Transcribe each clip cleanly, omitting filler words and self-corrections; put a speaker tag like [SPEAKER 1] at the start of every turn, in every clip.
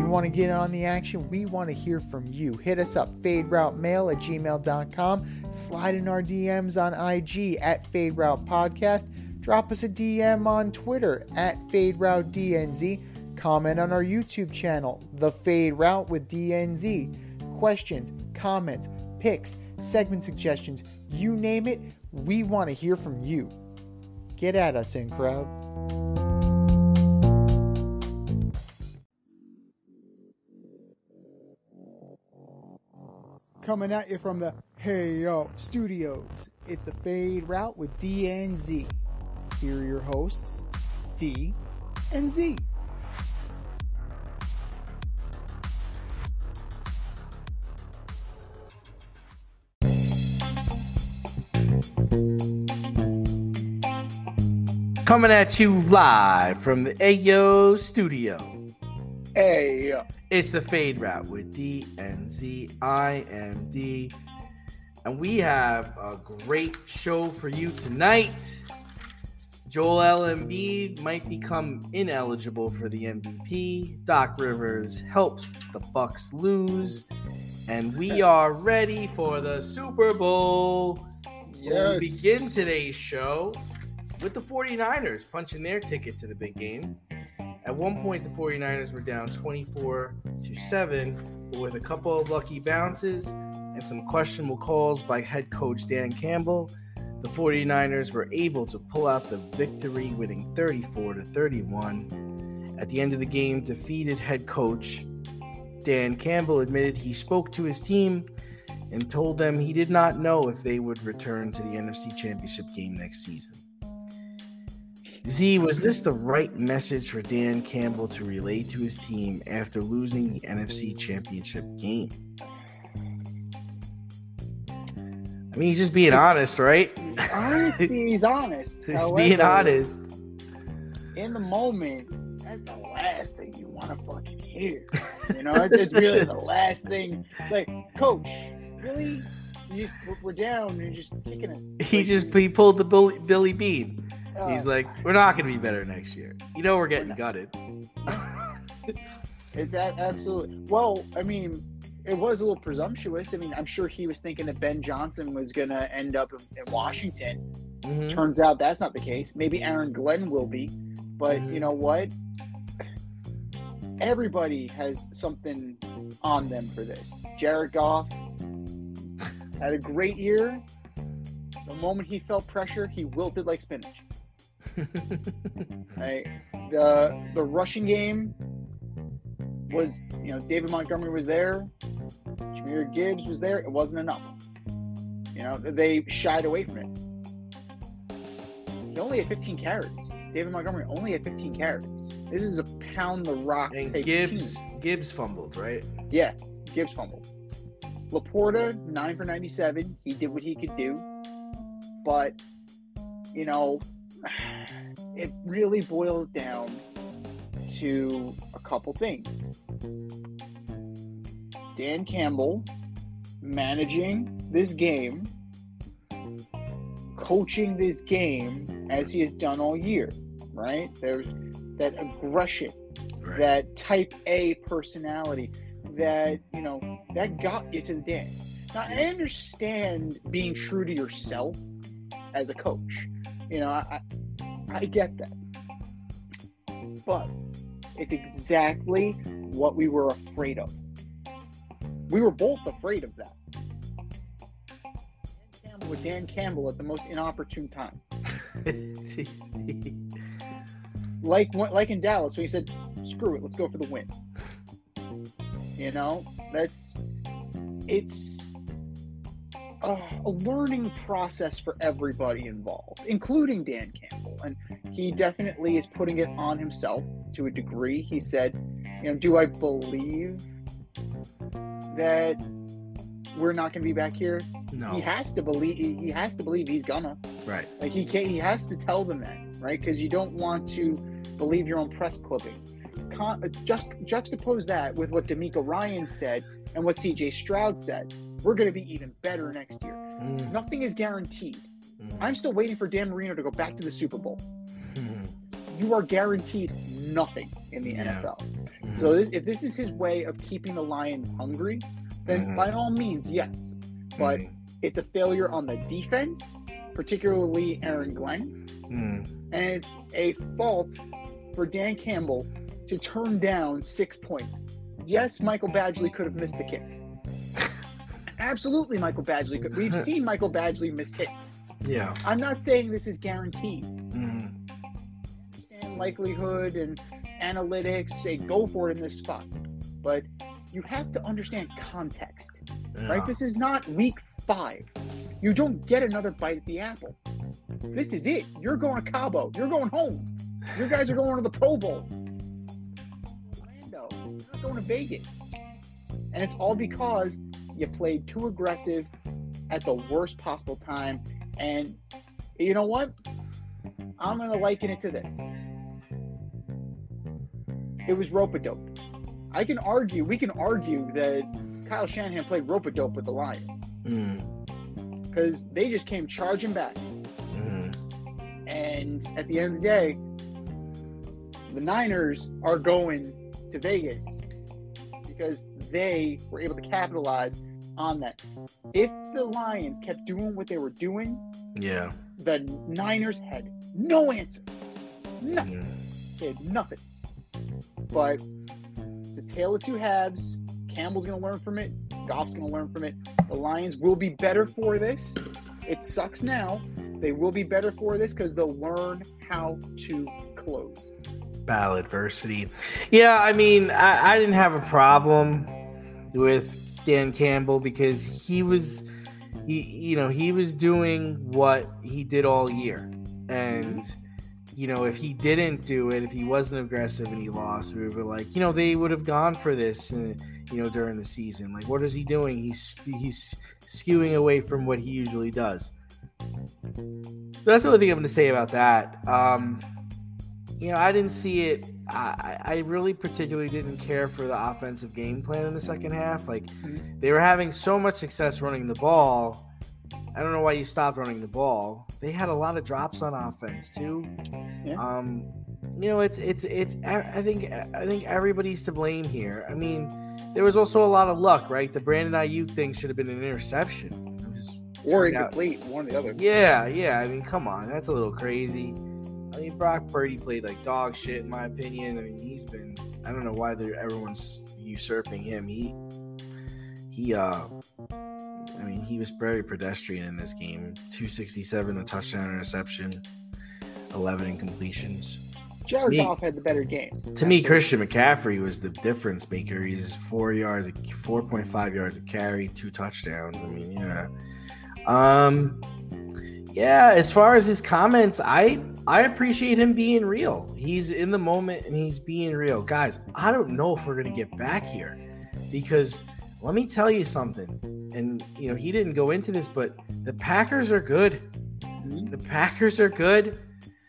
[SPEAKER 1] You want to get on the action? We want to hear from you. Hit us up, faderoutemail@gmail.com. Slide in our DMs on IG @FadeRoutePodcast. Drop us a DM on Twitter @FadeRouteDNZ. Comment on our YouTube channel, The Fade Route with DNZ. Questions, comments, picks, segment suggestions, you name it, we want to hear from you. Get at us, in crowd. Coming at you from the Hey Yo Studios, it's The Fade Route with DNZ. Here are your hosts, D and Z.
[SPEAKER 2] Coming at you live from the Ayo Studio.
[SPEAKER 1] Hey,
[SPEAKER 2] It's the Fade Route with D and Z. I am D. And we have a great show for you tonight. Joel Embiid might become ineligible for the MVP. Doc Rivers helps the Bucks lose. And we are ready for the Super Bowl.
[SPEAKER 1] yes.
[SPEAKER 2] We begin today's show with the 49ers punching their ticket to the big game. At one point, the 49ers were down 24-7, but with a couple of lucky bounces and some questionable calls by head coach Dan Campbell, the 49ers were able to pull out the victory, winning 34-31. At the end of the game, defeated head coach Dan Campbell admitted he spoke to his team and told them he did not know if they would return to the NFC Championship game next season. Z, was this the right message for Dan Campbell to relay to his team after losing the NFC Championship game? I mean, he's just being honest, right?
[SPEAKER 3] Honesty is honest.
[SPEAKER 2] He's
[SPEAKER 3] However,
[SPEAKER 2] being honest.
[SPEAKER 3] In the moment, that's the last thing you want to fucking hear. You know, it's really the last thing. It's like, Coach, really? We're down and you're just kicking us.
[SPEAKER 2] He pulled the Billy Bean. He's
[SPEAKER 3] Uh,
[SPEAKER 2] like, we're not going to be better next year. You know we're getting gutted.
[SPEAKER 3] It's absolutely. Well, I mean, it was a little presumptuous. I mean, I'm sure he was thinking that Ben Johnson was going to end up in Washington.
[SPEAKER 2] Mm-hmm.
[SPEAKER 3] Turns out that's not the case. Maybe Aaron Glenn will be. But
[SPEAKER 2] Mhm.
[SPEAKER 3] you know what? Everybody has something on them for this. Jared Goff had a great year. The moment he felt pressure, he wilted like spinach. Right? The rushing game was, David Montgomery was there. Jahmyr Gibbs was there. It wasn't enough. They shied away from it. He only had 15 carries. David Montgomery only had 15 carries. This is a pound the rock
[SPEAKER 2] And
[SPEAKER 3] type
[SPEAKER 2] Gibbs
[SPEAKER 3] team.
[SPEAKER 2] fumbled, right?
[SPEAKER 3] Yeah, Gibbs fumbled. Laporta, 9 for 97. He did what he could do. But, it really boils down to a couple things. Dan Campbell managing this game, coaching this game as he has done all year, right? There's that aggression,
[SPEAKER 2] Right.
[SPEAKER 3] that type A personality that, that got you to the dance. Now, I understand being true to yourself as a coach. I get that. But it's exactly what we were afraid of. We were both afraid of that. With Dan Campbell at the most inopportune time. Like in Dallas, when he said, screw it, let's go for the win. It's a learning process for everybody involved, including Dan Campbell. And he definitely is putting it on himself to a degree. He said, do I believe that we're not going to be back here?
[SPEAKER 2] No.
[SPEAKER 3] He has to believe he's gonna.
[SPEAKER 2] Right.
[SPEAKER 3] Like he has to tell them that, right? Because you don't want to believe your own press clippings. Just juxtapose that with what D'Amico Ryan said and what CJ Stroud said. We're going to be even better next year. Nothing is guaranteed. I'm still waiting for Dan Marino to go back to the Super Bowl. You are guaranteed nothing in the
[SPEAKER 2] Yeah.
[SPEAKER 3] NFL.
[SPEAKER 2] Mhm.
[SPEAKER 3] So if this is his way of keeping the Lions hungry, then by all means, yes. But
[SPEAKER 2] Mhm.
[SPEAKER 3] it's a failure on the defense, particularly Aaron Glenn.
[SPEAKER 2] Mhm.
[SPEAKER 3] And it's a fault for Dan Campbell to turn down 6 points. Yes, Michael Badgley could have missed the kick. Absolutely, Michael Badgley could. We've seen Michael Badgley miss kicks.
[SPEAKER 2] Yeah.
[SPEAKER 3] I'm not saying this is guaranteed.
[SPEAKER 2] Mhm.
[SPEAKER 3] Understand likelihood and analytics, say go for it in this spot. But you have to understand context, right?
[SPEAKER 2] Yeah.
[SPEAKER 3] This is not week 5. You don't get another bite at the apple. This is it. You're going to Cabo. You're going home. Your guys are going to the Pro Bowl. Orlando. You're not going to Vegas. And it's all because you played too aggressive at the worst possible time. And you know what? I'm going to liken it to this. It was rope-a-dope. We can argue that Kyle Shanahan played rope-a-dope with the Lions
[SPEAKER 2] Mhm.
[SPEAKER 3] because they just came charging back.
[SPEAKER 2] Mhm.
[SPEAKER 3] And at the end of the day, the Niners are going to Vegas because they were able to capitalize on that. If the Lions kept doing what they were doing,
[SPEAKER 2] Yeah.
[SPEAKER 3] the Niners had no answer. Nothing.
[SPEAKER 2] Mhm.
[SPEAKER 3] They had nothing. But it's a tale of two halves. Campbell's going to learn from it. Goff's going to learn from it. The Lions will be better for this. It sucks now. They will be better for this because they'll learn how to close.
[SPEAKER 2] Battle adversity. Yeah, I mean, I didn't have a problem with Dan Campbell because he was doing what he did all year. And, if he didn't do it, if he wasn't aggressive and he lost, we were like, they would have gone for this, during the season. Like, what is he doing? He's skewing away from what he usually does. That's the only thing I'm going to say about that. I didn't see it. I really particularly didn't care for the offensive game plan in the second half. Like, they were having so much success running the ball. I don't know why you stopped running the ball. They had a lot of drops on offense too.
[SPEAKER 3] Yeah.
[SPEAKER 2] It's. I think everybody's to blame here. I mean, there was also a lot of luck, right? The Brandon Ayuk thing should have been an interception.
[SPEAKER 3] Or incomplete, one or the other.
[SPEAKER 2] Yeah. I mean, come on, that's a little crazy. I mean, Brock Purdy played like dog shit, in my opinion. I mean, I don't know why everyone's usurping him. He was very pedestrian in this game. 267, a touchdown, interception, 11 incompletions.
[SPEAKER 3] Jared Goff had the better game.
[SPEAKER 2] To me, Christian McCaffrey was the difference maker. He's 4.5 yards a carry, 2 touchdowns. I mean, yeah. As far as his comments, I appreciate him being real. He's in the moment and he's being real. Guys, I don't know if we're going to get back here because let me tell you something. And, he didn't go into this, but the Packers are good. The Packers are good.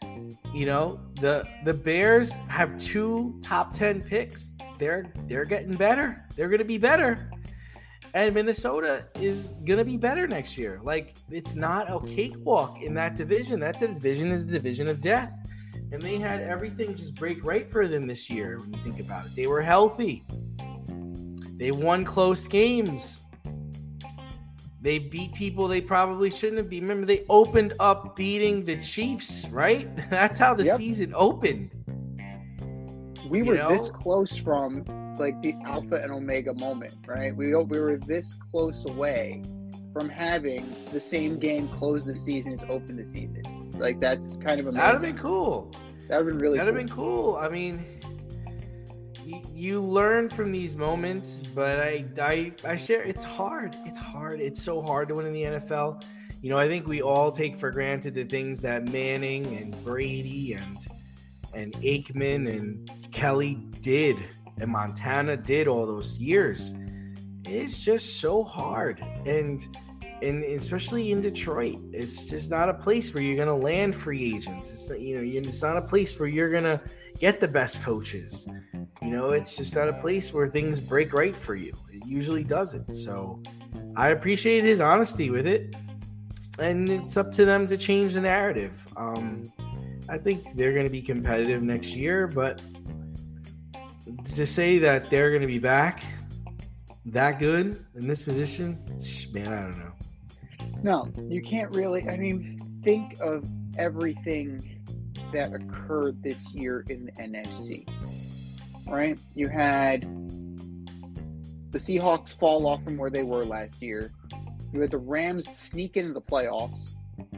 [SPEAKER 2] The Bears have 2 top 10 picks. They're getting better. They're going to be better. And Minnesota is going to be better next year. Like, it's not a cakewalk in that division. That division is the division of death. And they had everything just break right for them this year when you think about it. They were healthy. They won close games. They beat people they probably shouldn't have beat. Remember, they opened up beating the Chiefs, right? That's how the season opened.
[SPEAKER 3] We were this close from like the alpha and omega moment, right? We were this close away from having the same game close the season as open the season. Like, that's kind of amazing.
[SPEAKER 2] That would have been cool.
[SPEAKER 3] That would have been really
[SPEAKER 2] That would have been cool. I mean, you learn from these moments, but I share. It's hard. It's so hard to win in the NFL. I think we all take for granted the things that Manning and Brady and Aikman and Kelly did and Montana did all those years. It's just so hard. And especially in Detroit, it's just not a place where you're going to land free agents. It's not a place where you're going to get the best coaches. It's just not a place where things break right for you. It usually doesn't. So I appreciate his honesty with it. And it's up to them to change the narrative. I think they're going to be competitive next year, but to say that they're going to be back that good in this position, man, I don't know.
[SPEAKER 3] No, you can't really. I mean, think of everything that occurred this year in the NFC, right? You had the Seahawks fall off from where they were last year. You had the Rams sneak into the playoffs.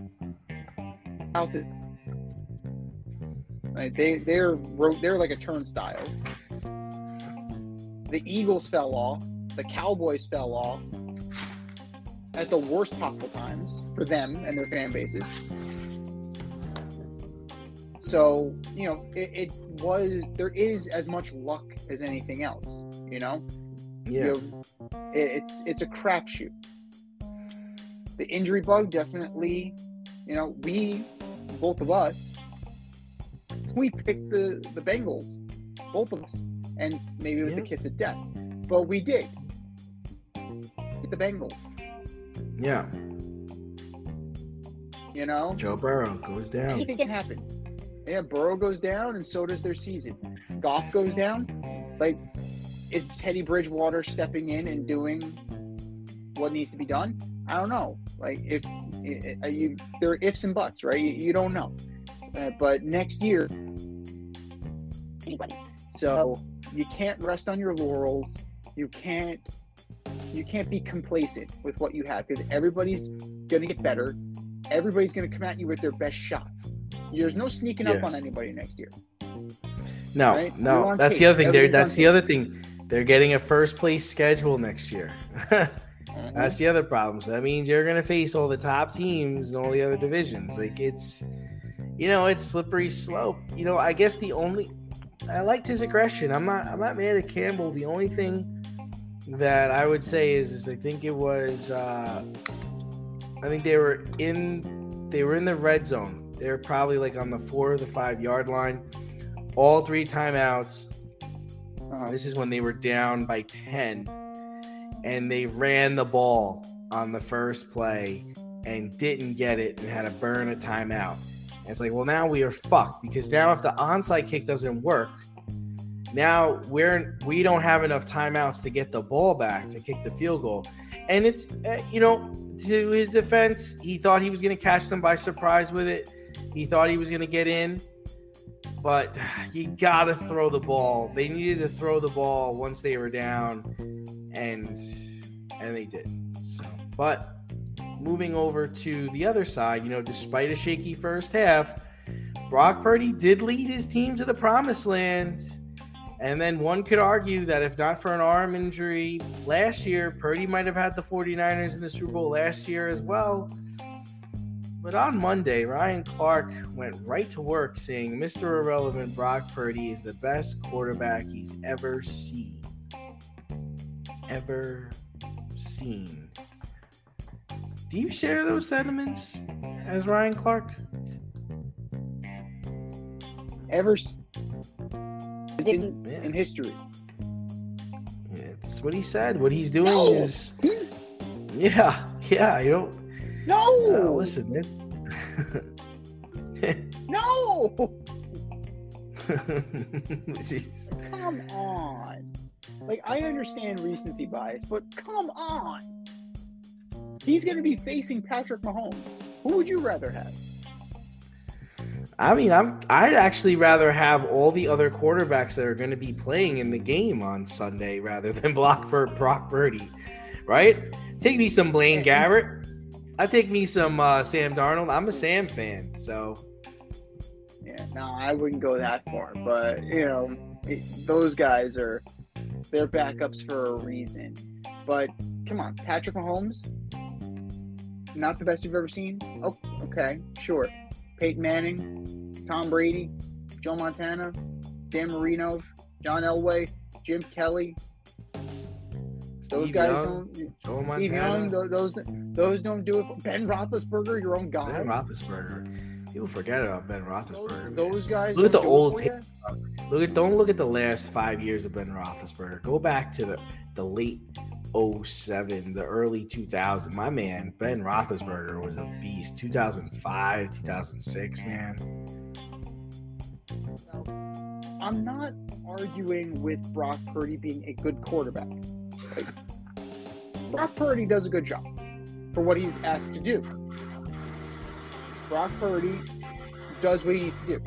[SPEAKER 3] Right, they're like a turnstile. The Eagles fell off. The Cowboys fell off at the worst possible times for them and their fan bases. So, there is as much luck as anything else,
[SPEAKER 2] Yeah.
[SPEAKER 3] It's a crapshoot. The injury bug definitely, both of us, we picked the Bengals, both of us, and maybe it was the kiss of death, but we did. With the Bengals.
[SPEAKER 2] Yeah. Joe Burrow goes down.
[SPEAKER 3] Anything can happen. Yeah, Burrow goes down, and so does their season. Goff goes down. Like, is Teddy Bridgewater stepping in and doing what needs to be done? I don't know. Like, there are ifs and buts, right? You don't know. But next year, anybody. So you can't rest on your laurels. You can't be complacent with what you have, because everybody's going to get better. Everybody's going to come at you with their best shot. There's no sneaking up on anybody next year.
[SPEAKER 2] No,
[SPEAKER 3] right?
[SPEAKER 2] no. That's the other thing. That's the other thing. They're getting a first place schedule next year. That's the other problem. So that means you're going to face all the top teams and all the other divisions. Like, it's slippery slope. I guess I liked his aggression. I'm not mad at Campbell. The only thing that I would say is I think it was I think they were in the red zone. They were probably like on the 4 or the 5 yard line. All 3 timeouts. This is when they were down by 10, and they ran the ball on the first play and didn't get it and had to burn a timeout. And it's like, well, now we are fucked, because now if the onside kick doesn't work, now we don't have enough timeouts to get the ball back to kick the field goal. And it's to his defense, he thought he was going to catch them by surprise with it. He thought he was going to get in, but you got to throw the ball. They needed to throw the ball once they were down, and they did. So, but moving over to the other side, despite a shaky first half, Brock Purdy did lead his team to the promised land. And then one could argue that if not for an arm injury last year, Purdy might have had the 49ers in the Super Bowl last year as well. But on Monday, Ryan Clark went right to work saying Mr. Irrelevant Brock Purdy is the best quarterback he's ever seen. Ever seen. Do you share those sentiments as Ryan Clark?
[SPEAKER 3] Ever in history.
[SPEAKER 2] Yeah, that's what he said. What he's doing is... Yeah, No! Listen, man.
[SPEAKER 3] No! Come on. Like, I understand recency bias, but come on. He's going to be facing Patrick Mahomes. Who would you rather have?
[SPEAKER 2] I mean, I'd actually rather have all the other quarterbacks that are going to be playing in the game on Sunday rather than Brock Purdy, right? Take me some Blaine Garrett. I'd take me some Sam Darnold. I'm a Sam fan, so.
[SPEAKER 3] Yeah, no, I wouldn't go that far, but, those guys they're backups for a reason. But, come on, Patrick Mahomes, not the best you've ever seen? Oh, okay, sure. Peyton Manning, Tom Brady, Joe Montana, Dan Marino, John Elway, Jim Kelly. Those guys don't. Steve Young, those don't do it. Ben Roethlisberger, your own guy.
[SPEAKER 2] Ben Roethlisberger. People forget about Ben Roethlisberger.
[SPEAKER 3] Those guys.
[SPEAKER 2] Look at the old tape. Don't look at the last 5 years of Ben Roethlisberger. Go back to the late 2007, the early 2000s. My man, Ben Roethlisberger was a beast. 2005, 2006, man.
[SPEAKER 3] I'm not arguing with Brock Purdy being a good quarterback. Like, Brock Purdy does a good job for what he's asked to do. Brock Purdy does what he needs to do.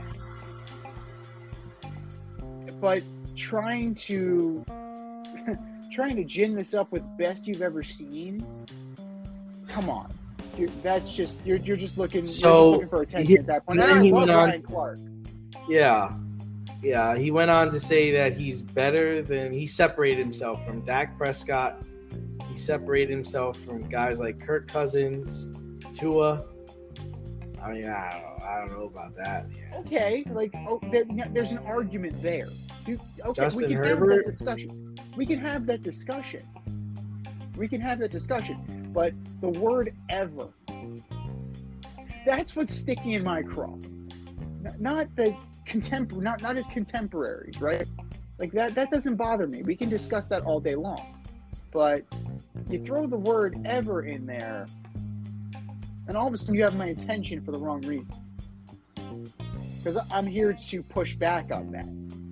[SPEAKER 3] But trying to gin this up with best you've ever seen, come on. You're just looking for attention at that point. And I love Ryan Clark.
[SPEAKER 2] Yeah. Yeah, he went on to say that he separated himself from Dak Prescott. He separated himself from guys like Kirk Cousins, Tua. I mean, I don't know about that. Yeah.
[SPEAKER 3] Okay, there's an argument there.
[SPEAKER 2] Justin
[SPEAKER 3] we can
[SPEAKER 2] Herbert.
[SPEAKER 3] have that discussion. We can have that discussion. But the word ever, that's what's sticking in my craw. Not the not his contemporaries, right? Like that doesn't bother me. We can discuss that all day long. But you throw the word ever in there, and all of a sudden you have my attention for the wrong reasons. Because I'm here to push back on that.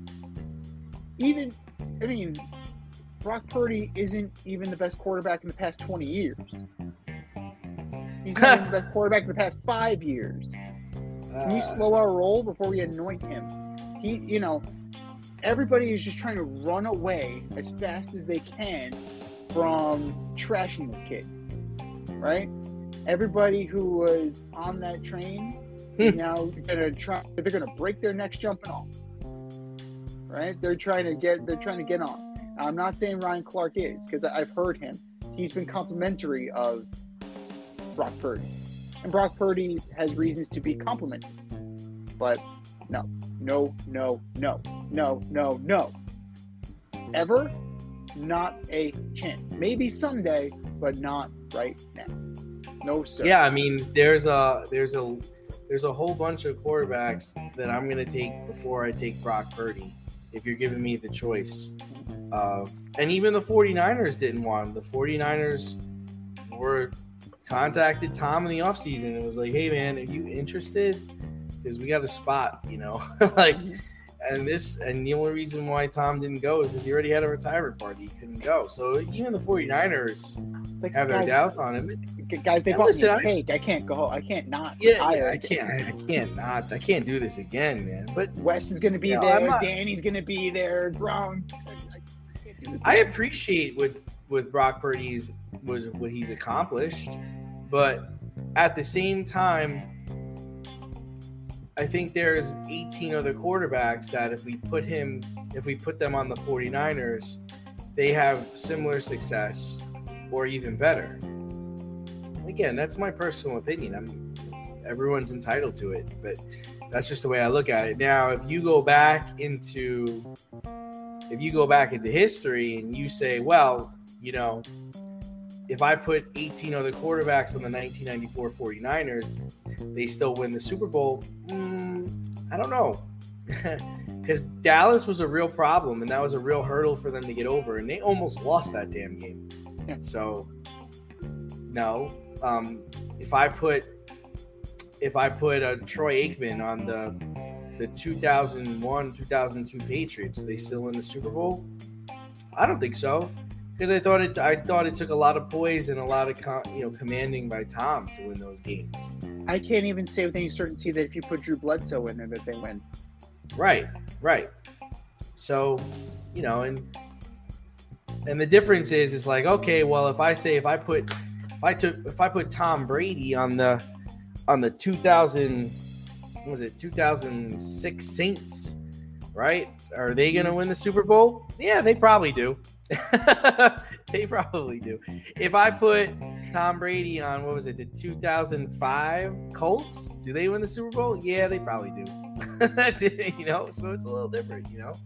[SPEAKER 3] Brock Purdy isn't even the best quarterback in the past 20 years. He's not even the best quarterback in the past 5 years. Can we slow our roll before we anoint him? Everybody is just trying to run away as fast as they can from trashing this kid, right? Everybody who was on that train is now they're gonna break their necks jumping off, right? They're trying to get on. I'm not saying Ryan Clark is, because I've heard him. He's been complimentary of Brock Purdy. And Brock Purdy has reasons to be complimented. But no. Ever? Not a chance. Maybe someday, but not right now. No, sir.
[SPEAKER 2] Yeah, I mean, there's a whole bunch of quarterbacks that I'm going to take before I take Brock Purdy, if you're giving me the choice. And even the 49ers didn't want him. The 49ers contacted Tom in the offseason and was like, hey, man, are you interested? Because we got a spot, and the only reason why Tom didn't go is because he already had a retirement party. He couldn't go. So even the 49ers have their doubts on him.
[SPEAKER 3] Guys, they bought me a cake. I can't go. I can't not.
[SPEAKER 2] I can't do this again, man. But
[SPEAKER 3] Wes is going to be there. Danny's going to be there. Brown.
[SPEAKER 2] I appreciate what Brock Purdy's what he's accomplished, but at the same time, I think there's 18 other quarterbacks that if we put them on the 49ers, they have similar success or even better. Again, that's my personal opinion. Everyone's entitled to it, but that's just the way I look at it. Now, if you go back into history and you say, well, if I put 18 other quarterbacks on the 1994 49ers, they still win the Super Bowl. I don't know. Because Dallas was a real problem, and that was a real hurdle for them to get over, and they almost lost that damn game.
[SPEAKER 3] Yeah.
[SPEAKER 2] So, no. If I put a Troy Aikman on the 2001-2002 Patriots, they still win the Super Bowl? I don't think so. Because I thought it took a lot of poise and a lot of commanding by Tom to win those games.
[SPEAKER 3] I can't even say with any certainty that if you put Drew Bledsoe in there that they win. Right.
[SPEAKER 2] So, and the difference is like, okay, well, if I put Tom Brady on the 2006 Saints, right? Are they going to win the Super Bowl? Yeah, they probably do. They probably do. If I put Tom Brady on, the 2005 Colts, do they win the Super Bowl? Yeah, they probably do. So it's a little different,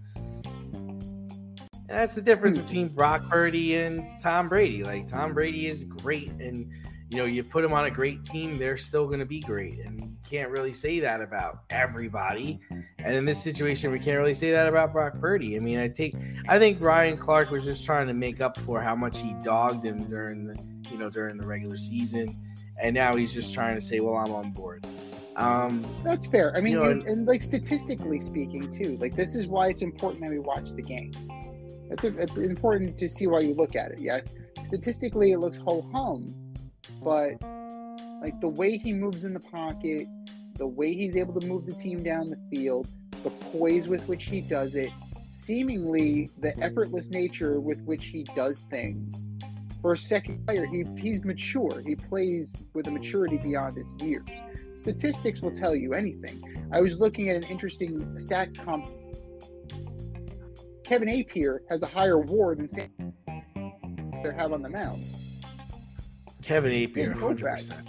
[SPEAKER 2] And that's the difference between Brock Purdy and Tom Brady. Like, Tom Brady is great, and you put them on a great team, they're still going to be great. And you can't really say that about everybody. And in this situation, we can't really say that about Brock Purdy. I mean, I think Ryan Clark was just trying to make up for how much he dogged him during the regular season. And now he's just trying to say, well, I'm on board.
[SPEAKER 3] That's fair. I mean,
[SPEAKER 2] You know,
[SPEAKER 3] and like statistically speaking too, like this is why it's important that we watch the games. It's important to see why you look at it. Yeah, statistically it looks ho hum, but like the way he moves in the pocket, the way he's able to move the team down the field, the poise with which he does it, seemingly the effortless nature with which he does things. For a second player, he's mature. He plays with a maturity beyond his years. Statistics will tell you anything. I was looking at an interesting stat comp. Kevin Appier has a higher WAR than Sam they have on the mound.
[SPEAKER 2] Kevin Appier, 100%.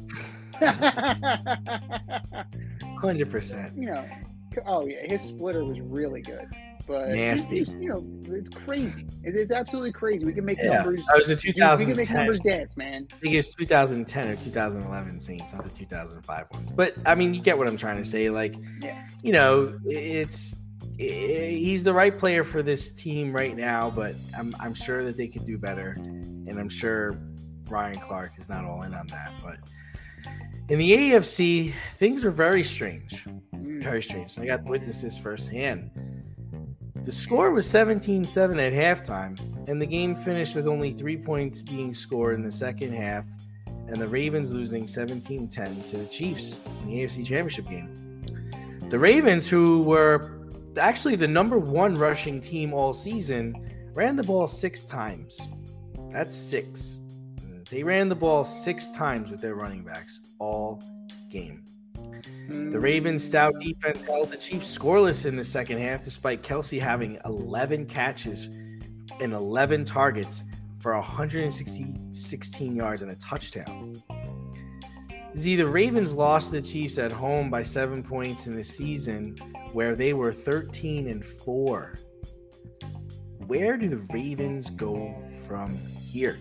[SPEAKER 2] 100%.
[SPEAKER 3] You know, oh yeah, his splitter was really good, but
[SPEAKER 2] nasty.
[SPEAKER 3] You know, it's crazy. It's absolutely crazy. We can make numbers.
[SPEAKER 2] I was in 2010.
[SPEAKER 3] We can make numbers dance, man.
[SPEAKER 2] I think it's 2010 or 2011 Saints, not the 2005 ones. But I mean, you get what I'm trying to say. Like,
[SPEAKER 3] yeah,
[SPEAKER 2] you know, he's the right player for this team right now. But I'm sure that they could do better, and I'm sure Ryan Clark is not all in on that. But in the AFC, things are very strange. Very strange. I got to witness this firsthand. The score was 17-7 at halftime, and the game finished with only 3 points being scored in the second half, and the Ravens losing 17-10 to the Chiefs in the AFC Championship game. The Ravens, who were actually the number one rushing team all season, ran the ball 6 times. That's 6. They ran the ball 6 times with their running backs all game. The Ravens' stout defense held the Chiefs scoreless in the second half, despite Kelsey having 11 catches and 11 targets for 116 yards and a touchdown. The Ravens lost to the Chiefs at home by 7 points in the season, where they were 13-4. Where do the Ravens go from here?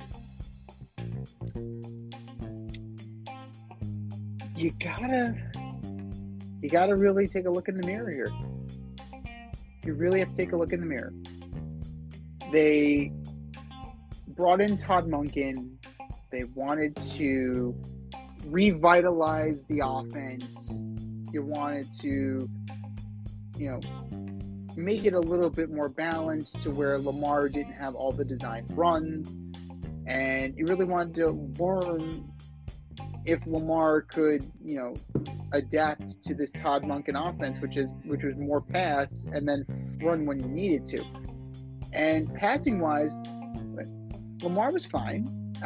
[SPEAKER 3] You gotta really take a look in the mirror here. You really have to take a look in the mirror. They brought in Todd Monken. They wanted to revitalize the offense. You wanted to, make it a little bit more balanced to where Lamar didn't have all the designed runs. And you really wanted to learn if Lamar could, adapt to this Todd Monken offense, which was more pass and then run when you needed to. And passing wise, Lamar was fine.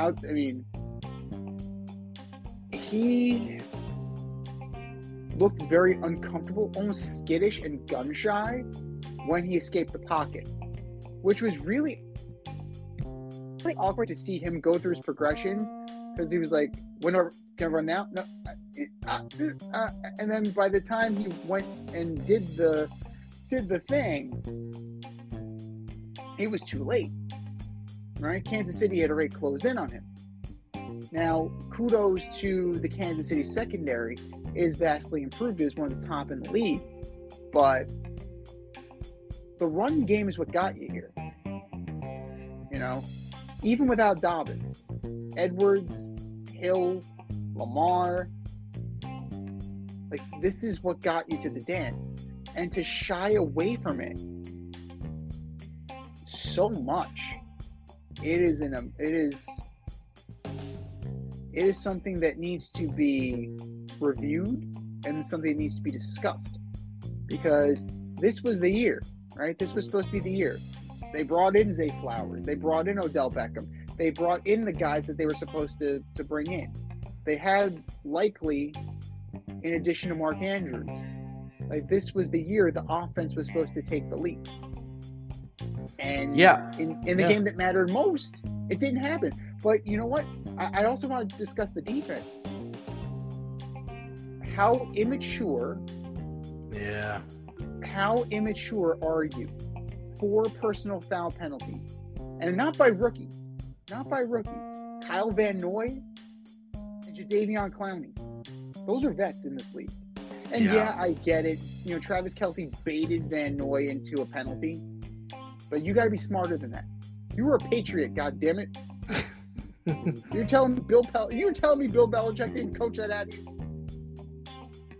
[SPEAKER 3] He looked very uncomfortable, almost skittish and gun shy when he escaped the pocket, which was really awkward to see him go through his progressions, because he was like, "When are can I run now?" No, and then by the time he went and did the thing, it was too late. Right? Kansas City had already closed in on him. Now, kudos to the Kansas City secondary, is vastly improved. It is one of the top in the league, but the run game is what got you here. Even without Dobbins, Edwards, Hill, Lamar, this is what got you to the dance. And to shy away from it so much, it is something that needs to be reviewed and something that needs to be discussed, because this was the year, right? This was supposed to be the year. They brought in Zay Flowers. They brought in Odell Beckham. They brought in the guys that they were supposed to bring in. They had likely, in addition to Mark Andrews, this was the year the offense was supposed to take the lead. And in the game that mattered most, it didn't happen. But you know what? I also want to discuss the defense. How immature are you? 4 personal foul penalties. And not by rookies. Kyle Van Noy and Jadeveon Clowney. Those are vets in this league. And I get it. Travis Kelce baited Van Noy into a penalty. But you got to be smarter than that. You were a Patriot, goddammit. You're telling me Bill Belichick didn't coach that out of you?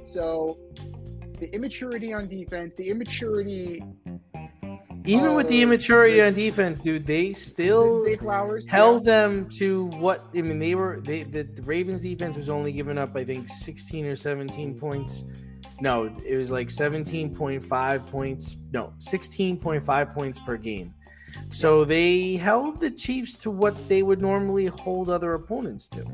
[SPEAKER 3] So the immaturity on defense, the immaturity.
[SPEAKER 2] Even with the immaturity on defense, dude, they still
[SPEAKER 3] Zay Flowers
[SPEAKER 2] held them to what I mean. The Ravens defense was only giving up, I think, 16 or 17 points. No, it was like 17.5 points. No, 16.5 points per game. So they held the Chiefs to what they would normally hold other opponents to.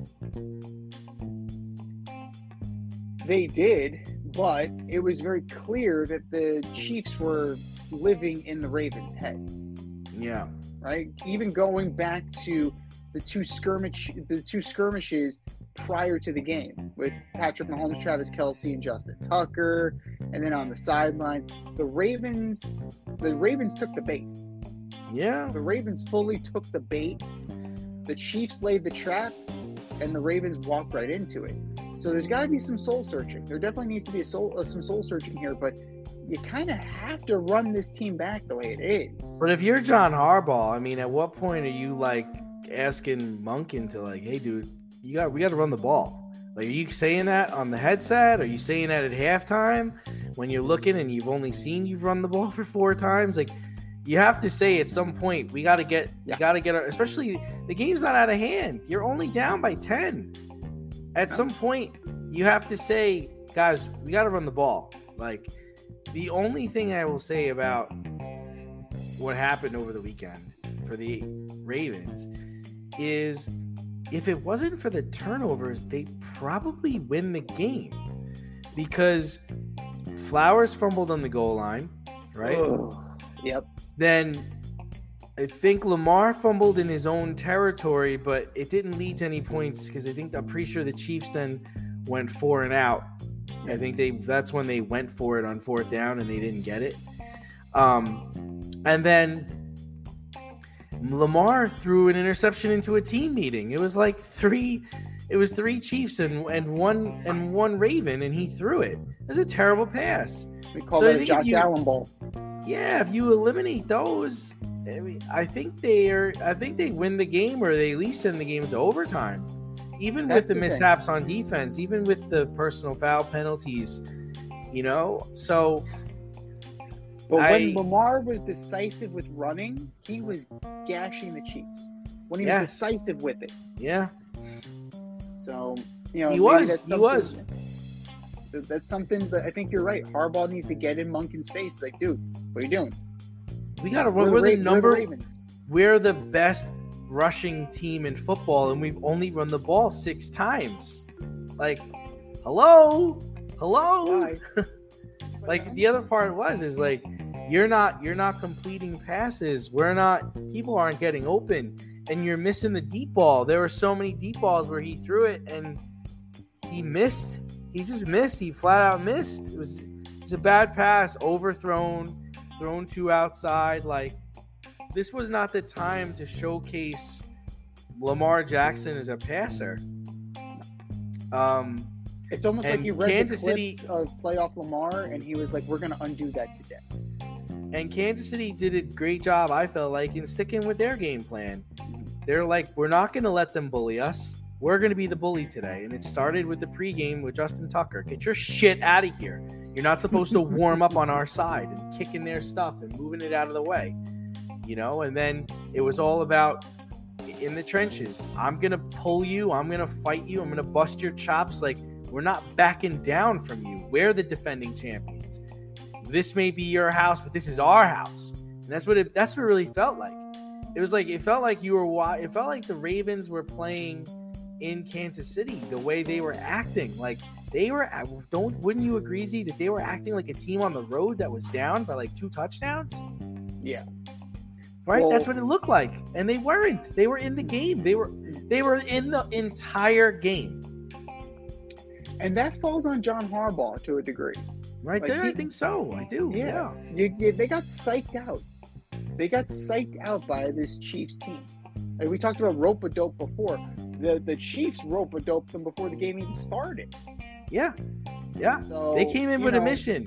[SPEAKER 3] They did, but it was very clear that the Chiefs were living in the Ravens' head.
[SPEAKER 2] Yeah.
[SPEAKER 3] Right? Even going back to the two skirmishes prior to the game with Patrick Mahomes, Travis Kelce, and Justin Tucker, and then on the sideline, the Ravens took the bait.
[SPEAKER 2] Yeah.
[SPEAKER 3] The Ravens fully took the bait. The Chiefs laid the trap, and the Ravens walked right into it. So there's got to be some soul searching. There definitely needs to be some soul searching here, but you kind of have to run this team back the way it is.
[SPEAKER 2] But if you're John Harbaugh, I mean, at what point are you like asking Monken to like, hey, dude, we got to run the ball? Like, are you saying that on the headset? Are you saying that at halftime when you're looking and you've run the ball for 4 times? Like, you have to say at some point we got to get, especially the game's not out of hand. You're only down by 10. At some point, you have to say, guys, we got to run the ball. Like, the only thing I will say about what happened over the weekend for the Ravens is if it wasn't for the turnovers, they probably win the game because Flowers fumbled on the goal line, right?
[SPEAKER 3] Oh, yep.
[SPEAKER 2] Then I think Lamar fumbled in his own territory, but it didn't lead to any points because I'm pretty sure the Chiefs then went 4 and out. I think that's when they went for it on 4th down and they didn't get it. And then Lamar threw an interception into a team meeting. It was like 3 Chiefs and one Raven, and he threw it. It was a terrible pass.
[SPEAKER 3] We call that a Josh Allen ball.
[SPEAKER 2] Yeah, if you eliminate those, I mean, I think they win the game, or they at least send the game into overtime. Even with the mishaps on defense, even with the personal foul penalties, so.
[SPEAKER 3] But when Lamar was decisive with running, he was gashing the Chiefs. When he was decisive with it.
[SPEAKER 2] Yeah.
[SPEAKER 3] So,
[SPEAKER 2] he was.
[SPEAKER 3] That's something that I think you're right. Harbaugh needs to get in Monken's face. Like, dude, what are you doing?
[SPEAKER 2] We got to run. We're the best rushing team in football, and we've only run the ball 6 times. Like, hello. Like, the other part is like, you're not completing passes. People aren't getting open, and you're missing the deep ball. There were so many deep balls where he threw it and he missed. He just missed. He flat out missed. It's a bad pass, overthrown, thrown too outside. Like, this was not the time to showcase Lamar Jackson as a passer.
[SPEAKER 3] It's almost like you read Kansas the clips of playoff Lamar, and he was like, we're going to undo that today.
[SPEAKER 2] And Kansas City did a great job, I felt like, in sticking with their game plan. They're like, we're not going to let them bully us. We're going to be the bully today. And it started with the pregame with Justin Tucker. Get your shit out of here. You're not supposed to warm up on our side and kicking their stuff and moving it out of the way. And then it was all about in the trenches. I'm going to pull you. I'm going to fight you. I'm going to bust your chops. Like, we're not backing down from you. We're the defending champions. This may be your house, but this is our house. And that's what it really felt like. It felt like the Ravens were playing in Kansas City, the way they were acting. Like, wouldn't you agree, Z, that they were acting like a team on the road that was down by like 2 touchdowns?
[SPEAKER 3] Yeah.
[SPEAKER 2] Right? Well, that's what it looked like. And they weren't. They were in the game. They were in the entire game. And
[SPEAKER 3] that falls on John Harbaugh to a degree.
[SPEAKER 2] Right there, I think so. I do. Yeah.
[SPEAKER 3] They got psyched out. They got psyched out by this Chiefs team. Like, we talked about rope-a-dope before. The Chiefs rope-a-doped them before the game even started.
[SPEAKER 2] Yeah. So, they came in with a mission.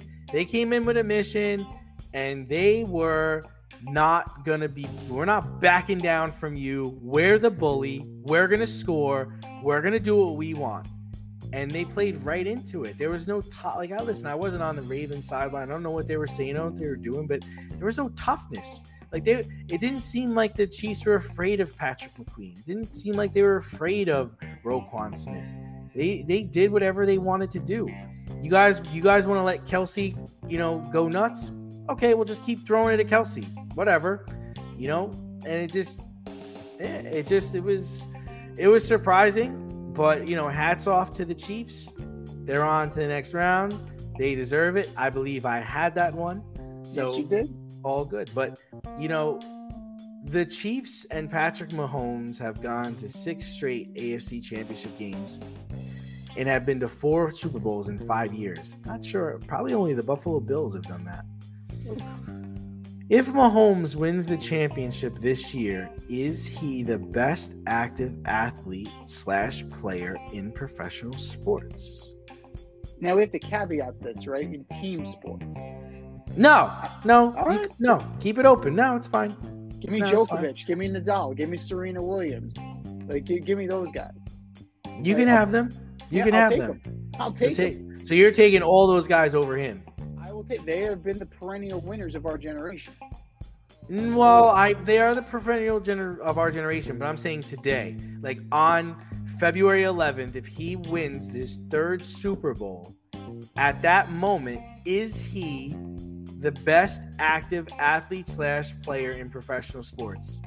[SPEAKER 2] And they were not going to be – we're not backing down from you. We're the bully. We're going to score. We're going to do what we want. and they played right into it. There was no I wasn't on the Ravens sideline. I don't know what they were saying, I don't know what they were doing, but there was no toughness. It didn't seem like the Chiefs were afraid of Patrick McQueen. It didn't seem like they were afraid of Roquan Smith. They did whatever they wanted to do. You guys want to let Kelsey, go nuts? Okay, we'll just keep throwing it at Kelsey. Whatever, and it was surprising, but hats off to the Chiefs. They're on to the next round. They deserve it. I believe I had that one. So
[SPEAKER 3] yes, you did.
[SPEAKER 2] All good. But the Chiefs and Patrick Mahomes have gone to 6 straight AFC Championship games and have been to 4 Super Bowls in 5 years. Not sure. Probably only the Buffalo Bills have done that. If Mahomes wins the championship this year, is he the best active athlete / player in professional sports?
[SPEAKER 3] Now we have to caveat this, right? In team sports.
[SPEAKER 2] No.
[SPEAKER 3] Right.
[SPEAKER 2] No. Keep it open. No, it's fine.
[SPEAKER 3] Give me Djokovic. Give me Nadal. Give me Serena Williams. Give me those guys.
[SPEAKER 2] You can have them. You can have them.
[SPEAKER 3] I'll take them.
[SPEAKER 2] So you're taking all those guys over him.
[SPEAKER 3] I will take. They have been the perennial winners of our generation.
[SPEAKER 2] Well, they are the perennial of our generation, but I'm saying today, like on February 11th, if he wins his 3rd Super Bowl, at that moment, is he the best active athlete / player in professional sports?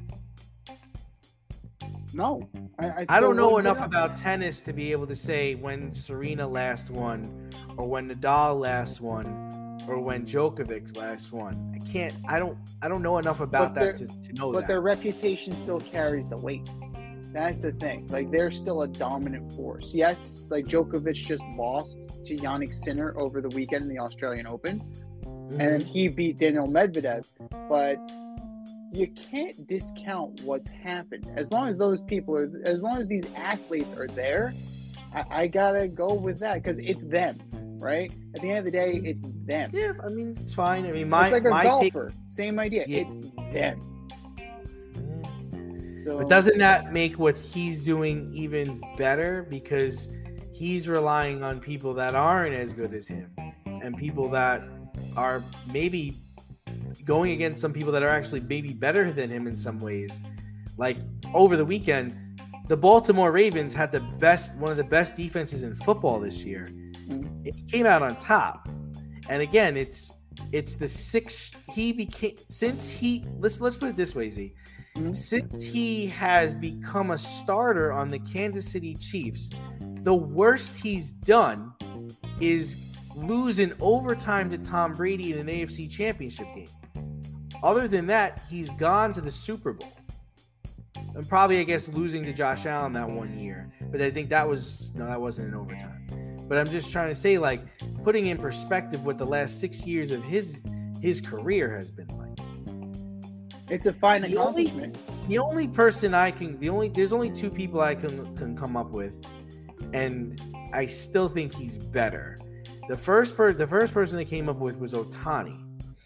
[SPEAKER 3] No.
[SPEAKER 2] I don't know enough about tennis to be able to say when Serena last won, or when Nadal last won, or when Djokovic last won. I don't know enough about that to know that.
[SPEAKER 3] But their reputation still carries the weight. That's the thing. They're still a dominant force. Yes, Djokovic just lost to Yannick Sinner over the weekend in the Australian Open. Mm-hmm. And he beat Daniil Medvedev. But you can't discount what's happened. As long as these athletes are there, I gotta go with that because it's them, right? At the end of the day, it's them.
[SPEAKER 2] Yeah, I mean, it's fine. I mean,
[SPEAKER 3] it's like a golfer. Same idea. Yeah. It's them. So,
[SPEAKER 2] but doesn't that make what he's doing even better? Because he's relying on people that aren't as good as him and people that are maybe going against some people that are actually maybe better than him in some ways. Like over the weekend, the Baltimore Ravens had one of the best defenses in football this year. Mm-hmm. It came out on top. And again, it's the 6th he became since he let's put it this way, Z. Mm-hmm. Since he has become a starter on the Kansas City Chiefs, the worst he's done is lose in overtime to Tom Brady in an AFC Championship game. Other than that, he's gone to the Super Bowl. And probably, I guess, losing to Josh Allen that one year. But I think that wasn't in overtime. But I'm just trying to say, putting in perspective what the last 6 years of his career has been like.
[SPEAKER 3] It's a fine accomplishment.
[SPEAKER 2] There's only 2 people I can come up with, and I still think he's better. The first person I came up with was Ohtani.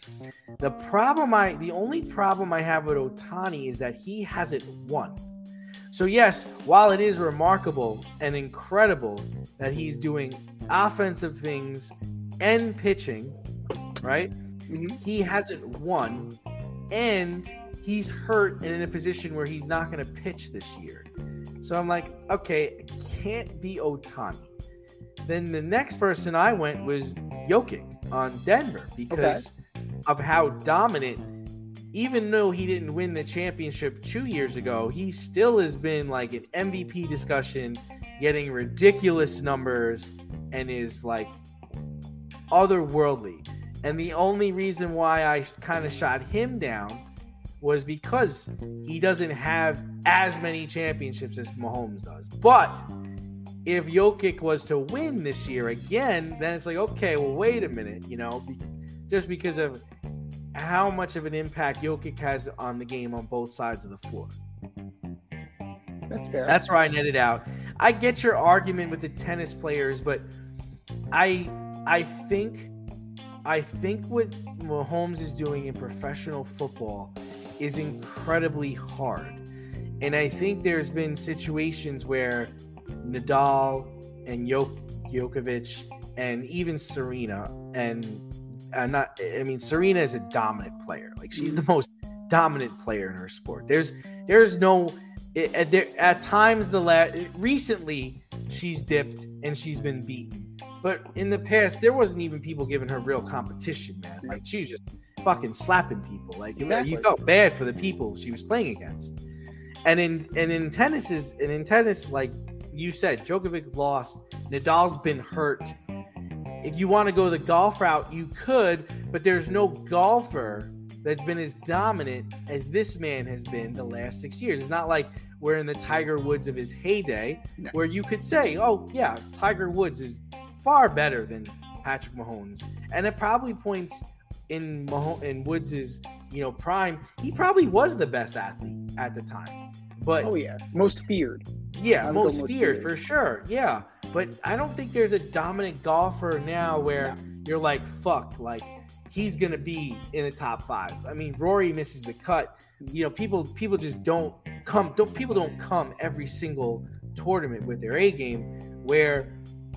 [SPEAKER 2] The only problem I have with Ohtani is that he hasn't won. So yes, while it is remarkable and incredible that he's doing offensive things and pitching, right? Mm-hmm. He hasn't won, and he's hurt and in a position where he's not going to pitch this year. So I'm like, okay, it can't be Ohtani. Then the next person I went was Jokic on Denver because of how dominant, even though he didn't win the championship 2 years ago, he still has been like an MVP discussion, getting ridiculous numbers, and is like otherworldly. And the only reason why I kind of shot him down was because he doesn't have as many championships as Mahomes does. But if Jokic was to win this year again, then it's like, okay, well, wait a minute, just because of how much of an impact Jokic has on the game on both sides of the floor.
[SPEAKER 3] That's fair.
[SPEAKER 2] That's where I netted out. I get your argument with the tennis players, but I think what Mahomes is doing in professional football is incredibly hard. And I think there's been situations where Nadal and Djokovic and even Serena, and Serena is a dominant player. Like, she's the most dominant player in her sport. There's no at times recently she's dipped and she's been beaten, but in the past there wasn't even people giving her real competition, man. Like, she was just fucking slapping people. Like,
[SPEAKER 3] exactly.
[SPEAKER 2] You felt bad for the people she was playing against. And in tennis, like you said, Djokovic lost. Nadal's been hurt. If you want to go the golf route, you could, but there's no golfer that's been as dominant as this man has been the last 6 years. It's not like we're in the Tiger Woods of his heyday, where you could say, oh, yeah, Tiger Woods is far better than Patrick Mahomes. And it probably points in Woods' prime, he probably was the best athlete at the time. But
[SPEAKER 3] oh, yeah, most feared.
[SPEAKER 2] Yeah, most feared for sure. Yeah. But I don't think there's a dominant golfer now where you're like, fuck, like, he's going to be in the top 5. I mean, Rory misses the cut. People just don't come every single tournament with their A game, where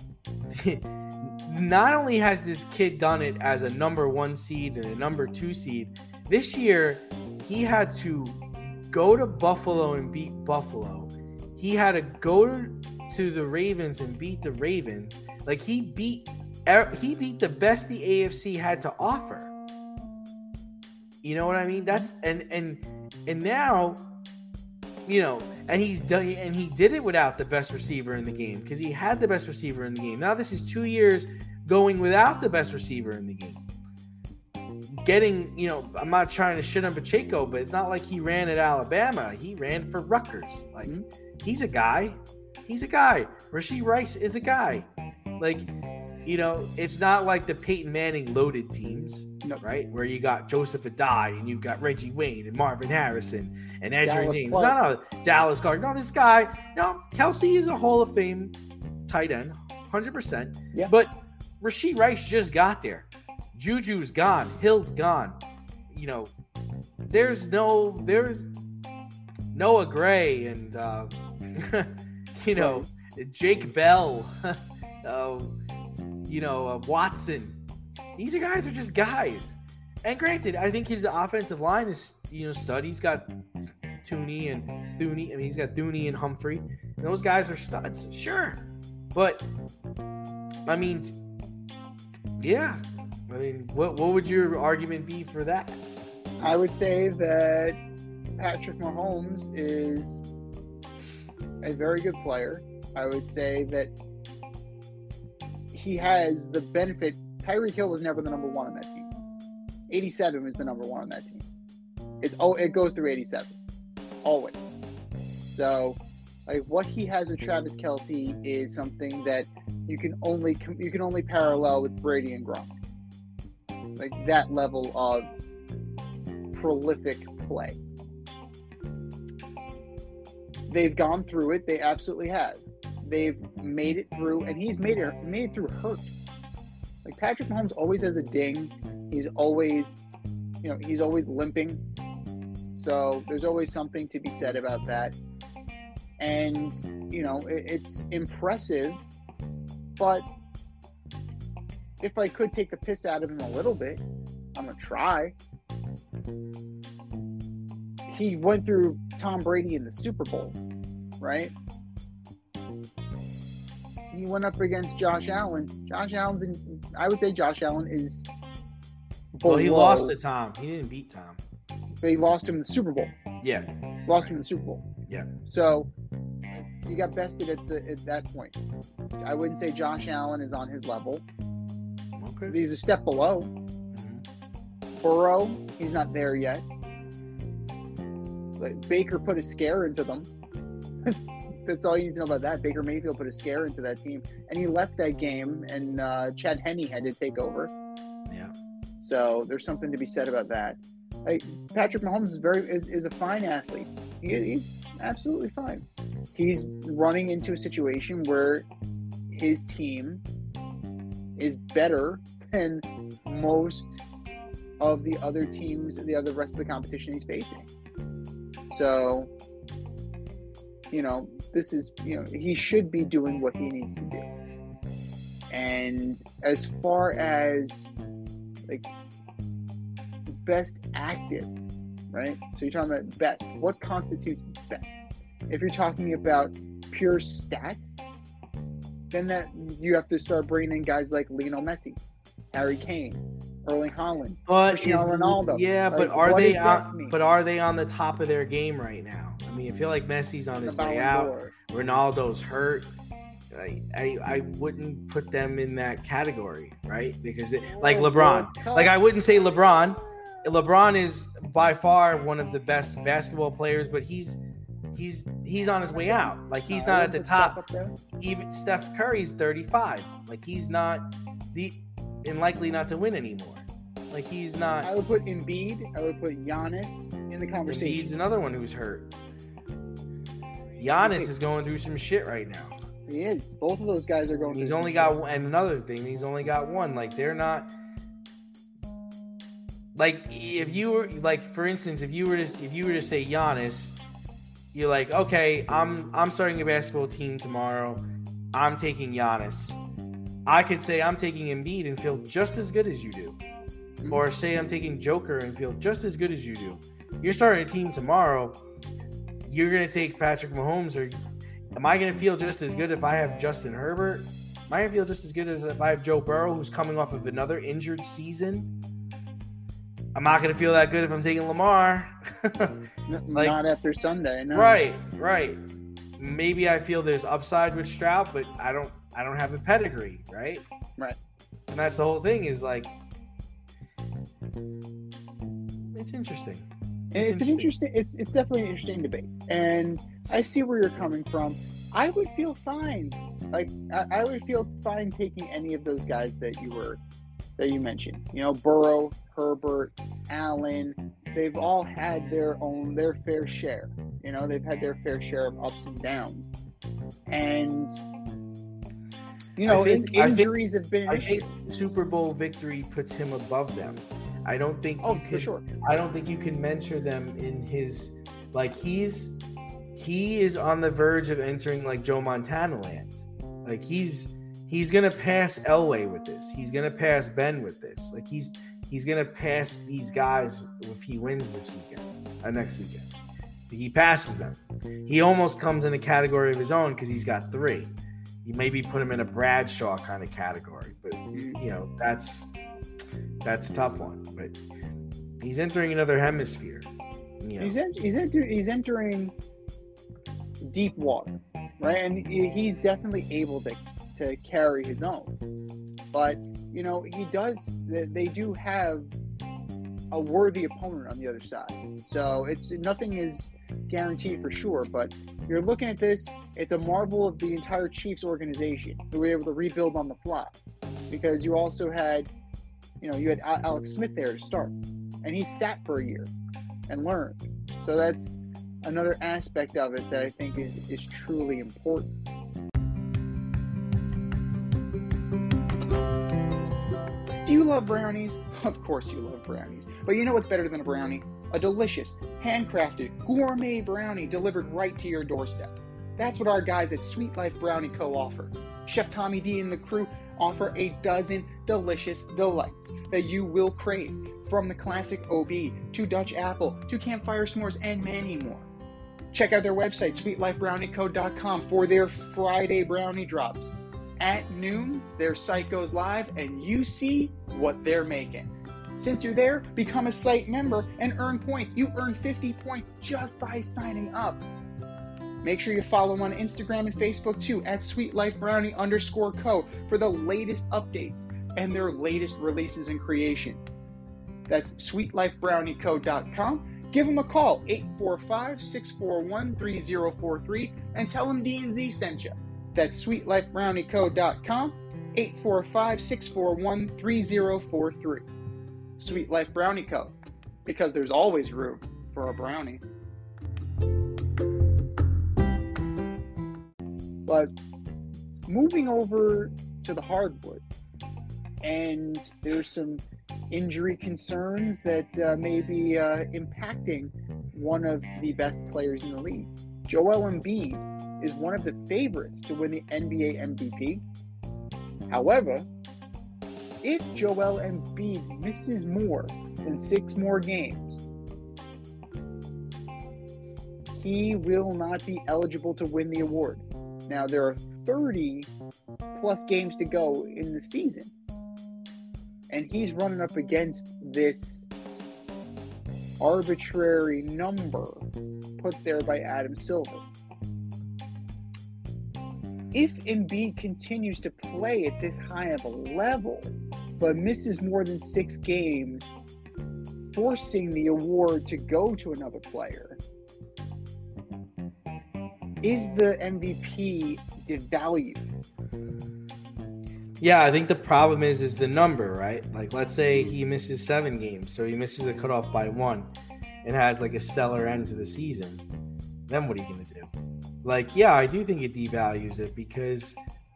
[SPEAKER 2] not only has this kid done it as a number 1 seed and a number 2 seed, this year he had to go to Buffalo and beat Buffalo. He had to go to the Ravens and beat the Ravens. Like, he beat the best the AFC had to offer. You know what I mean? That's and now, and he did it without the best receiver in the game, because he had the best receiver in the game. Now this is 2 years going without the best receiver in the game. I'm not trying to shit on Pacheco, but it's not like he ran at Alabama. He ran for Rutgers. Like, he's a guy. Rashee Rice is a guy. Like, it's not like the Peyton Manning loaded teams, right? Where you got Joseph Adai and you've got Reggie Wayne and Marvin Harrison and Edgerrin James. No, Dallas Clark. No, this guy. No, Kelsey is a Hall of Fame tight end, 100%.
[SPEAKER 3] Yeah. But
[SPEAKER 2] Rashee Rice just got there. Juju's gone. Hill's gone. There's Noah Gray and Jake Bell, Watson. These guys are just guys. And granted, I think his offensive line is stud. He's got Thuney and Thuney. I mean, he's got Thuney and Humphrey. And those guys are studs, sure. But I mean, yeah. I mean, what would your argument be for that?
[SPEAKER 3] I would say that Patrick Mahomes is a very good player. I would say that he has the benefit. Tyreek Hill was never the number 1 on that team. 87 was the number 1 on that team. It goes through 87, always. So, like, what he has with Travis Kelce is something that you can only parallel with Brady and Gronk. Like, that level of prolific play. They've gone through it. They absolutely have. They've made it through, and he's made it through hurt. Like, Patrick Mahomes always has a ding. He's always limping. So there's always something to be said about that. And, it's impressive, but if I could take the piss out of him a little bit, I'm going to try. He went through Tom Brady in the Super Bowl, right? He went up against Josh Allen. I would say Josh Allen is below.
[SPEAKER 2] Well, he lost to Tom. He didn't beat Tom.
[SPEAKER 3] But he lost him in the Super Bowl.
[SPEAKER 2] Yeah.
[SPEAKER 3] Lost him in the Super Bowl.
[SPEAKER 2] Yeah.
[SPEAKER 3] So you got bested at that point. I wouldn't say Josh Allen is on his level.
[SPEAKER 2] Okay.
[SPEAKER 3] He's a step below. Burrow, he's not there yet. But Baker put a scare into them. That's all you need to know about that. Baker Mayfield put a scare into that team, and he left that game, and Chad Henne had to take over.
[SPEAKER 2] Yeah.
[SPEAKER 3] So there's something to be said about that. Like, Patrick Mahomes is a fine athlete. He's absolutely fine. He's running into a situation where his team is better than most of the other teams, the rest of the competition he's facing. So, this is, he should be doing what he needs to do. And as far as like best active, right? So you're talking about best. What constitutes best? If you're talking about pure stats, then that you have to start bringing in guys like Lionel Messi, Harry Kane, Erling Haaland, Cristiano Ronaldo.
[SPEAKER 2] Yeah,
[SPEAKER 3] Like,
[SPEAKER 2] but are
[SPEAKER 3] what
[SPEAKER 2] they
[SPEAKER 3] does best mean?
[SPEAKER 2] but are they on the top of their game right now? I mean, I feel like Messi's on his way out. Ronaldo's hurt. I wouldn't put them in that category, right? Because like LeBron, like I wouldn't say LeBron. LeBron is by far one of the best basketball players, but he's on his way out. Like he's not at the top. Even Steph Curry's 35. Like he's not and likely not to win anymore. Like he's not.
[SPEAKER 3] I would put Embiid. I would put Giannis in the conversation.
[SPEAKER 2] Embiid's another one who's hurt. Giannis is going through some shit right now.
[SPEAKER 3] He is. Both of those guys are going.
[SPEAKER 2] He's only got one, and another thing, he's only got one. Like they're not. Like if you were like, for instance, if you were to say Giannis, you're like, okay, I'm starting a basketball team tomorrow. I'm taking Giannis. I could say I'm taking Embiid and feel just as good as you do, or say I'm taking Joker and feel just as good as you do. You're starting a team tomorrow. You're gonna take Patrick Mahomes, or am I gonna feel just as good if I have Justin Herbert? Am I gonna feel just as good as if I have Joe Burrow, who's coming off of another injured season? I'm not gonna feel that good if I'm taking Lamar.
[SPEAKER 3] Like, not after Sunday. No.
[SPEAKER 2] Right. Maybe I feel there's upside with Stroud, but I don't have the pedigree, right?
[SPEAKER 3] Right.
[SPEAKER 2] And that's the whole thing. Is like, it's interesting.
[SPEAKER 3] It's definitely an interesting debate, and I see where you're coming from. I would feel fine. Like I would feel fine taking any of those guys that you mentioned. You know, Burrow, Herbert, Allen. They've all had their fair share. You know, they've had their fair share of ups and downs, and you know, injuries have been an issue.
[SPEAKER 2] I think Super Bowl victory puts him above them. I don't think
[SPEAKER 3] for sure.
[SPEAKER 2] I don't think you can mention them in his, like, he is on the verge of entering like Joe Montana land. Like he's gonna pass Elway with this. He's gonna pass Ben with this. Like he's gonna pass these guys if he wins this weekend, next weekend. He passes them. He almost comes in a category of his own because he's got 3. You maybe put him in a Bradshaw kind of category, but you know that's a tough one. But he's entering another hemisphere. You know.
[SPEAKER 3] He's entering deep water, right? And he's definitely able to carry his own. But you know, they do have a worthy opponent on the other side. So nothing is guaranteed for sure, but you're looking at this, it's a marvel of the entire Chiefs organization who were able to rebuild on the fly, because you also had, you know, you had Alex Smith there to start, and he sat for a year and learned. So that's another aspect of it that I think is truly important. Do you love brownies? Of course you love brownies. But you know what's better than a brownie? A delicious, handcrafted, gourmet brownie delivered right to your doorstep. That's what our guys at Sweet Life Brownie Co. offer. Chef Tommy D and the crew offer a dozen delicious delights that you will crave, from the classic OB to Dutch apple to campfire s'mores and many more. Check out their website, sweetlifebrownieco.com, for their Friday brownie drops. At noon, their site goes live and you see what they're making. Since you're there, become a site member and earn points. You earn 50 points just by signing up. Make sure you follow on Instagram and Facebook too, at sweetlifebrownie_co, for the latest updates and their latest releases and creations. That's sweetlifebrownieco.com. Give them a call, 845-641-3043, and tell them D&Z sent you. That's sweetlifebrownieco.com, 845-641-3043. Sweet Life Brownie Co., because there's always room for a brownie. But moving over to the hardwood, and there's some injury concerns that may be impacting one of the best players in the league. Joel Embiid is one of the favorites to win the NBA MVP. However, if Joel Embiid misses more than 6 more games, he will not be eligible to win the award. Now, there are 30 plus games to go in the season, and he's running up against this arbitrary number put there by Adam Silver. If Embiid continues to play at this high of a level, but misses more than 6 games, forcing the award to go to another player, is the MVP devalued?
[SPEAKER 2] Yeah, I think the problem is the number, right? Like, let's say he misses 7 games, so he misses the cutoff by 1 and has like a stellar end to the season. Then what are you going to do? Like, yeah, I do think it devalues it, because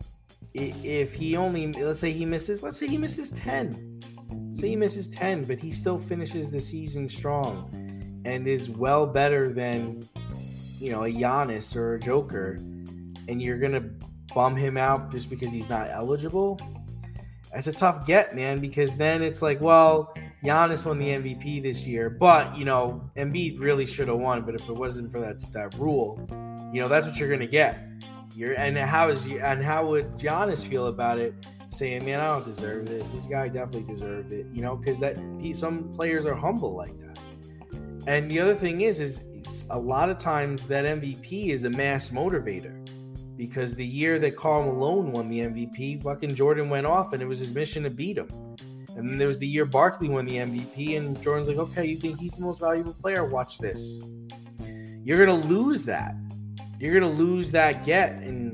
[SPEAKER 2] if he only, let's say he misses 10. Say he misses 10, but he still finishes the season strong and is well better than, you know, a Giannis or a Joker, and you're going to bum him out just because he's not eligible. That's a tough get, man, because then it's like, well, Giannis won the MVP this year, but, you know, Embiid really should have won, but if it wasn't for that rule, you know, that's what you're going to get. How would Giannis feel about it, saying, man, I don't deserve this. This guy definitely deserved it, you know, because some players are humble like that. And the other thing is a lot of times that MVP is a mass motivator, because the year that Karl Malone won the MVP, fucking Jordan went off and it was his mission to beat him. And then there was the year Barkley won the MVP and Jordan's like, okay, you think he's the most valuable player? Watch this. You're going to lose that. You're going to lose that get. And,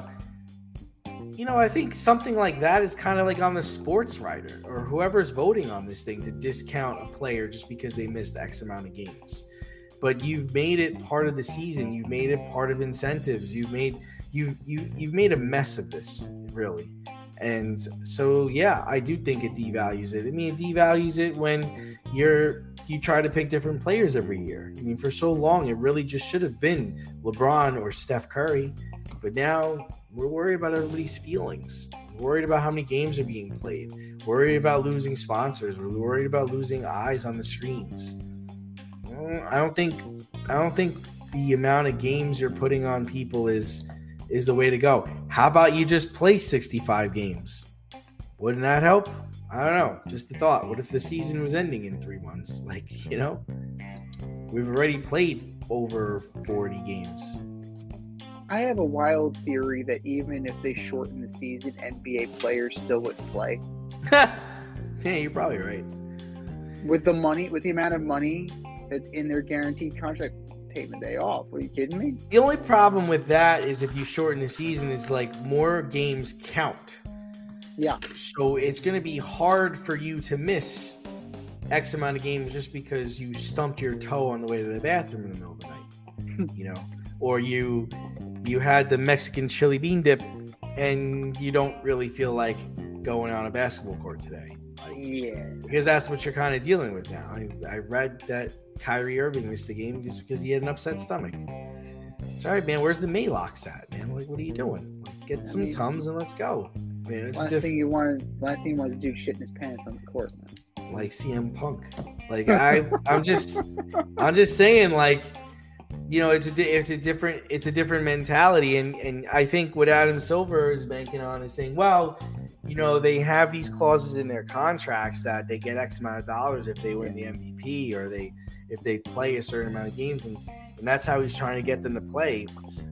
[SPEAKER 2] you know, I think something like that is kind of like on the sports writer or whoever's voting on this thing to discount a player just because they missed X amount of games. But you've made it part of the season. You've made it part of incentives. You've made a mess of this, really. And so, yeah, I do think it devalues it. I mean, it devalues it when you try to pick different players every year. I mean, for so long, it really just should have been LeBron or Steph Curry. But now we're worried about everybody's feelings. We're worried about how many games are being played. We're worried about losing sponsors. We're worried about losing eyes on the screens. I don't think the amount of games you're putting on people is the way to go. How about you just play 65 games? Wouldn't that help? I don't know. Just a thought. What if the season was ending in 3 months? Like, you know, we've already played over 40 games.
[SPEAKER 3] I have a wild theory that even if they shorten the season, NBA players still wouldn't play.
[SPEAKER 2] Yeah, you're probably right.
[SPEAKER 3] With the amount of money that's in their guaranteed contract, taking the day off. Are you kidding me?
[SPEAKER 2] The only problem with that is if you shorten the season, is like more games count.
[SPEAKER 3] Yeah.
[SPEAKER 2] So it's going to be hard for you to miss X amount of games just because you stumped your toe on the way to the bathroom in the middle of the night, you know, or you had the Mexican chili bean dip and you don't really feel like going on a basketball court today. Like,
[SPEAKER 3] yeah.
[SPEAKER 2] Because that's what you're kind of dealing with now. I read that Kyrie Irving missed the game just because he had an upset stomach. Sorry, man. Where's the Maalox at, man? Like, what are you doing? Like, get some Tums and let's go. Man,
[SPEAKER 3] last thing you want to do, shit in his pants on the court, man.
[SPEAKER 2] Like CM Punk. Like I'm just saying, like, you know, it's a different mentality, and I think what Adam Silver is banking on is saying, well, you know, they have these clauses in their contracts that they get X amount of dollars if they win the MVP or if they play a certain amount of games, and that's how he's trying to get them to play.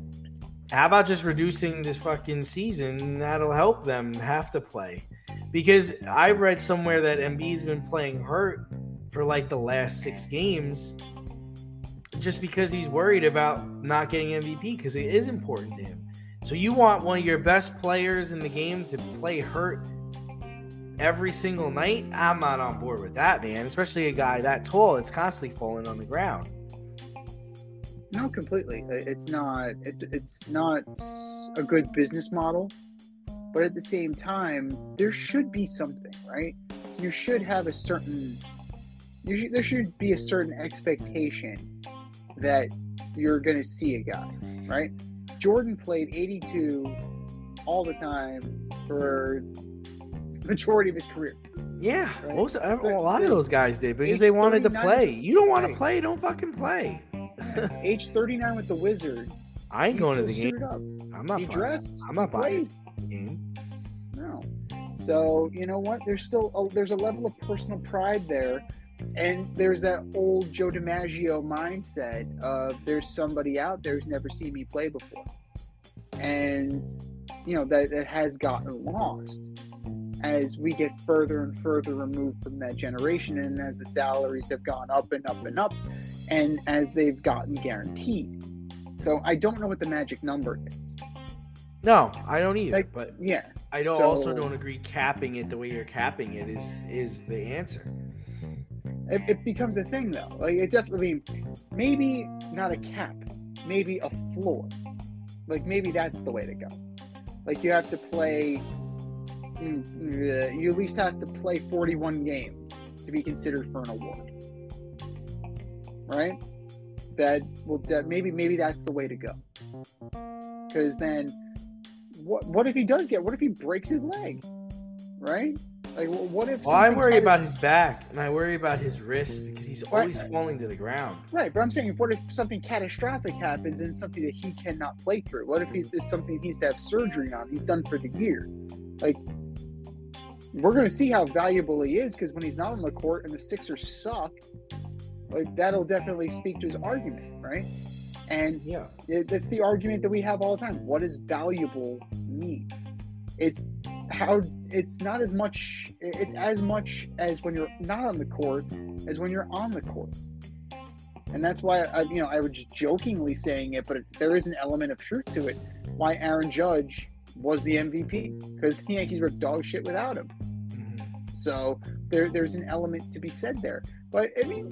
[SPEAKER 2] How about just reducing this fucking season? That'll help them have to play. Because I read somewhere that Embiid's been playing hurt for like the last 6 games just because he's worried about not getting MVP, because it is important to him. So you want one of your best players in the game to play hurt every single night? I'm not on board with that, man. Especially a guy that tall, it's constantly falling on the ground.
[SPEAKER 3] No, completely. It's not a good business model, but at the same time, there should be something, right? You should have there should be a certain expectation that you're going to see a guy, right? Jordan played 82 all the time for the majority of his career.
[SPEAKER 2] Yeah,
[SPEAKER 3] Right.
[SPEAKER 2] a lot of those guys did because they wanted to play. You don't want to play, don't fucking play.
[SPEAKER 3] Age 39 with the Wizards.
[SPEAKER 2] I ain't
[SPEAKER 3] he's
[SPEAKER 2] going to
[SPEAKER 3] still
[SPEAKER 2] the game.
[SPEAKER 3] suited up.
[SPEAKER 2] I'm not
[SPEAKER 3] He
[SPEAKER 2] buying.
[SPEAKER 3] dressed.
[SPEAKER 2] I'm not
[SPEAKER 3] he
[SPEAKER 2] buying
[SPEAKER 3] played.
[SPEAKER 2] the game.
[SPEAKER 3] No. So you know what? There's still there's a level of personal pride there, and there's that old Joe DiMaggio mindset of there's somebody out there who's never seen me play before, and you know that has gotten lost as we get further and further removed from that generation, and as the salaries have gone up and up and up, and as they've gotten guaranteed. So I don't know what the magic number is.
[SPEAKER 2] No, I don't either. But
[SPEAKER 3] yeah,
[SPEAKER 2] I also don't agree capping it the way you're capping it is the answer.
[SPEAKER 3] it becomes a thing though. Like it definitely, maybe not a cap, maybe a floor. Like maybe that's the way to go. Like you have to play. You at least have to play 41 games to be considered for an award, right? Maybe that's the way to go. Because then, what if he does what if he breaks his leg, right? Like, what if?
[SPEAKER 2] Well, I worry about his back and I worry about his wrist because he's always falling to the ground.
[SPEAKER 3] Right, but I'm saying, what if something catastrophic happens and something that he cannot play through? What if it's something he needs to have surgery on? He's done for the year. Like, we're going to see how valuable he is because when he's not on the court and the Sixers suck, like that'll definitely speak to his argument, right? And
[SPEAKER 2] yeah,
[SPEAKER 3] that's the argument that we have all the time. What does valuable mean? It's not as much. It's as much as when you're not on the court as when you're on the court, and that's why I was just jokingly saying it, but there is an element of truth to it. Why Aaron Judge was the MVP, because the Yankees were dog shit without him. So there's an element to be said there. But I mean,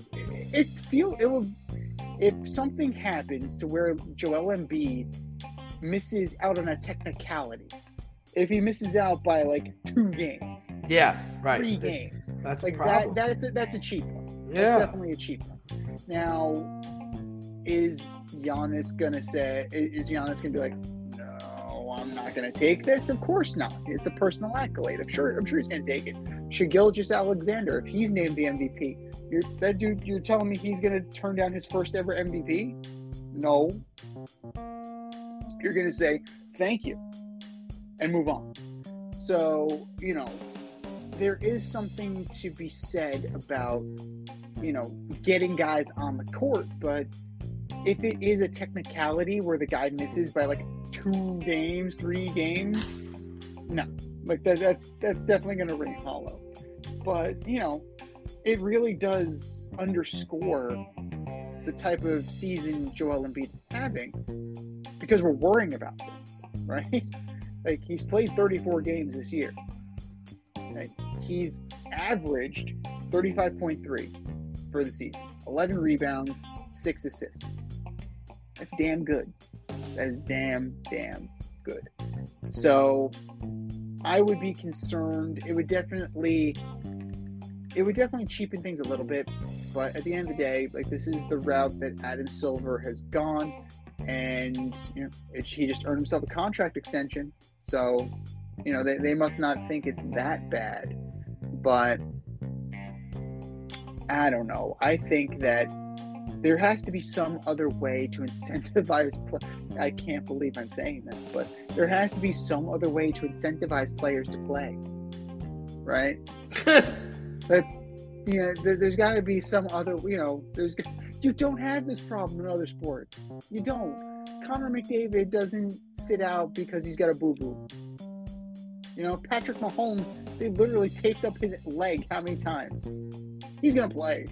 [SPEAKER 3] if something happens to where Joel Embiid misses out on a technicality, if he misses out by like 2 games,
[SPEAKER 2] yes, right,
[SPEAKER 3] 3 games,
[SPEAKER 2] that's
[SPEAKER 3] like
[SPEAKER 2] a problem.
[SPEAKER 3] That's a cheap one.
[SPEAKER 2] Yeah,
[SPEAKER 3] that's definitely a cheap one. Now, is Giannis gonna be like, no, I'm not gonna take this? Of course not. It's a personal accolade. I'm sure he's gonna take it. Shai Gilgeous-Alexander, if he's named the MVP, you're telling me he's gonna turn down his first ever MVP? No. You're gonna say thank you and move on. So, there is something to be said about, getting guys on the court, but if it is a technicality where the guy misses by like 2 games, 3 games, no. Like that's definitely going to ring hollow. But, it really does underscore the type of season Joel Embiid is having because we're worrying about this, right? Like, he's played 34 games this year. Right? He's averaged 35.3 for the season. 11 rebounds, 6 assists. That's damn good. That is damn good. So I would be concerned. It would definitely cheapen things a little bit. But at the end of the day, like, this is the route that Adam Silver has gone. And, he just earned himself a contract extension. So, they must not think it's that bad. But I don't know. I think that there has to be some other way to incentivize I can't believe I'm saying that, but there has to be some other way to incentivize players to play. Right? But, there's got to be some other, you don't have this problem in other sports. You don't. Connor McDavid doesn't sit out because he's got a boo-boo. Patrick Mahomes, they literally taped up his leg how many times? He's going to play.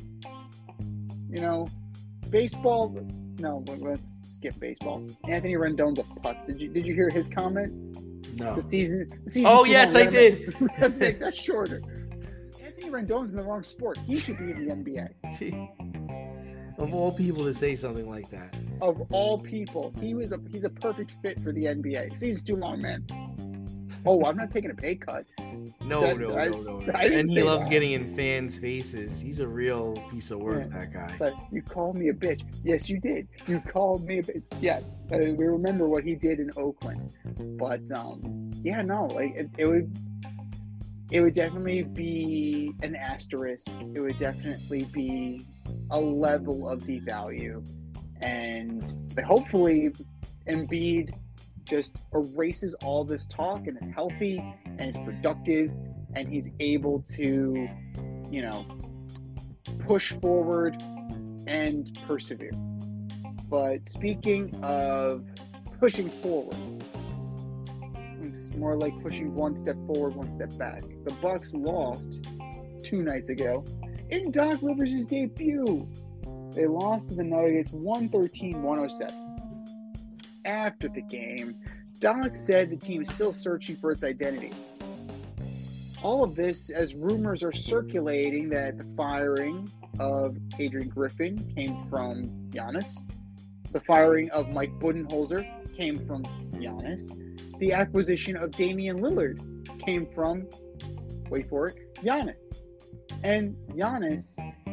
[SPEAKER 3] Baseball, no, let's skip baseball. Anthony Rendon's a putz. Did you hear his comment?
[SPEAKER 2] No.
[SPEAKER 3] The season
[SPEAKER 2] oh, yes, I did.
[SPEAKER 3] Let's make that shorter. Anthony Rendon's in the wrong sport. He should be in the NBA.
[SPEAKER 2] Of all people to say something like that.
[SPEAKER 3] Of all people, he's a perfect fit for the NBA. Season's too long, man. Oh, I'm not taking a pay cut.
[SPEAKER 2] No. And he loves getting in fans' faces. He's a real piece of work, that guy.
[SPEAKER 3] It's like, you called me a bitch. Yes, you did. You called me a bitch. Yes. We remember what he did in Oakland. But, yeah, no, like it would definitely be an asterisk. It would definitely be a level of devalue, but hopefully Embiid just erases all this talk and is healthy and is productive and he's able to, you know, push forward and persevere. But speaking of pushing forward, it's more like pushing one step forward, one step back. The Bucks lost 2 nights ago in Doc Rivers' debut. They lost to the Nuggets 113-107. After the game, Doc said the team is still searching for its identity. All of this as rumors are circulating that the firing of Adrian Griffin came from Giannis. The firing of Mike Budenholzer came from Giannis. The acquisition of Damian Lillard came from, wait for it, Giannis. And Giannis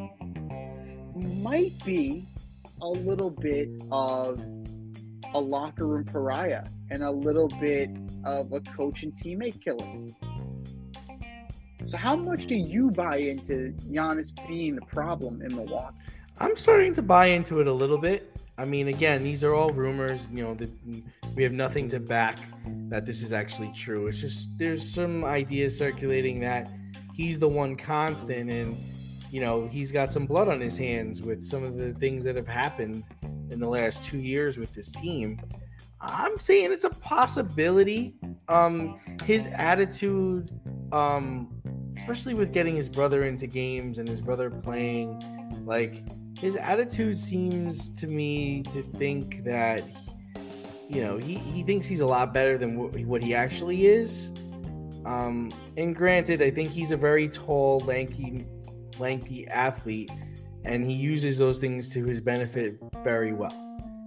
[SPEAKER 3] might be a little bit of a locker room pariah and a little bit of a coach and teammate killer. So how much do you buy into Giannis being the problem in Milwaukee?
[SPEAKER 2] I'm starting to buy into it a little bit. I mean, again, these are all rumors. You know, we have nothing to back that this is actually true. It's just there's some ideas circulating that he's the one constant, and you know he's got some blood on his hands with some of the things that have happened in the last 2 years with this team. I'm saying it's a possibility. His attitude, especially with getting his brother into games and his brother playing, like his attitude seems to me to think that, you know, he thinks he's a lot better than what he actually is. And granted, I think he's a very tall, lanky athlete, and he uses those things to his benefit very well.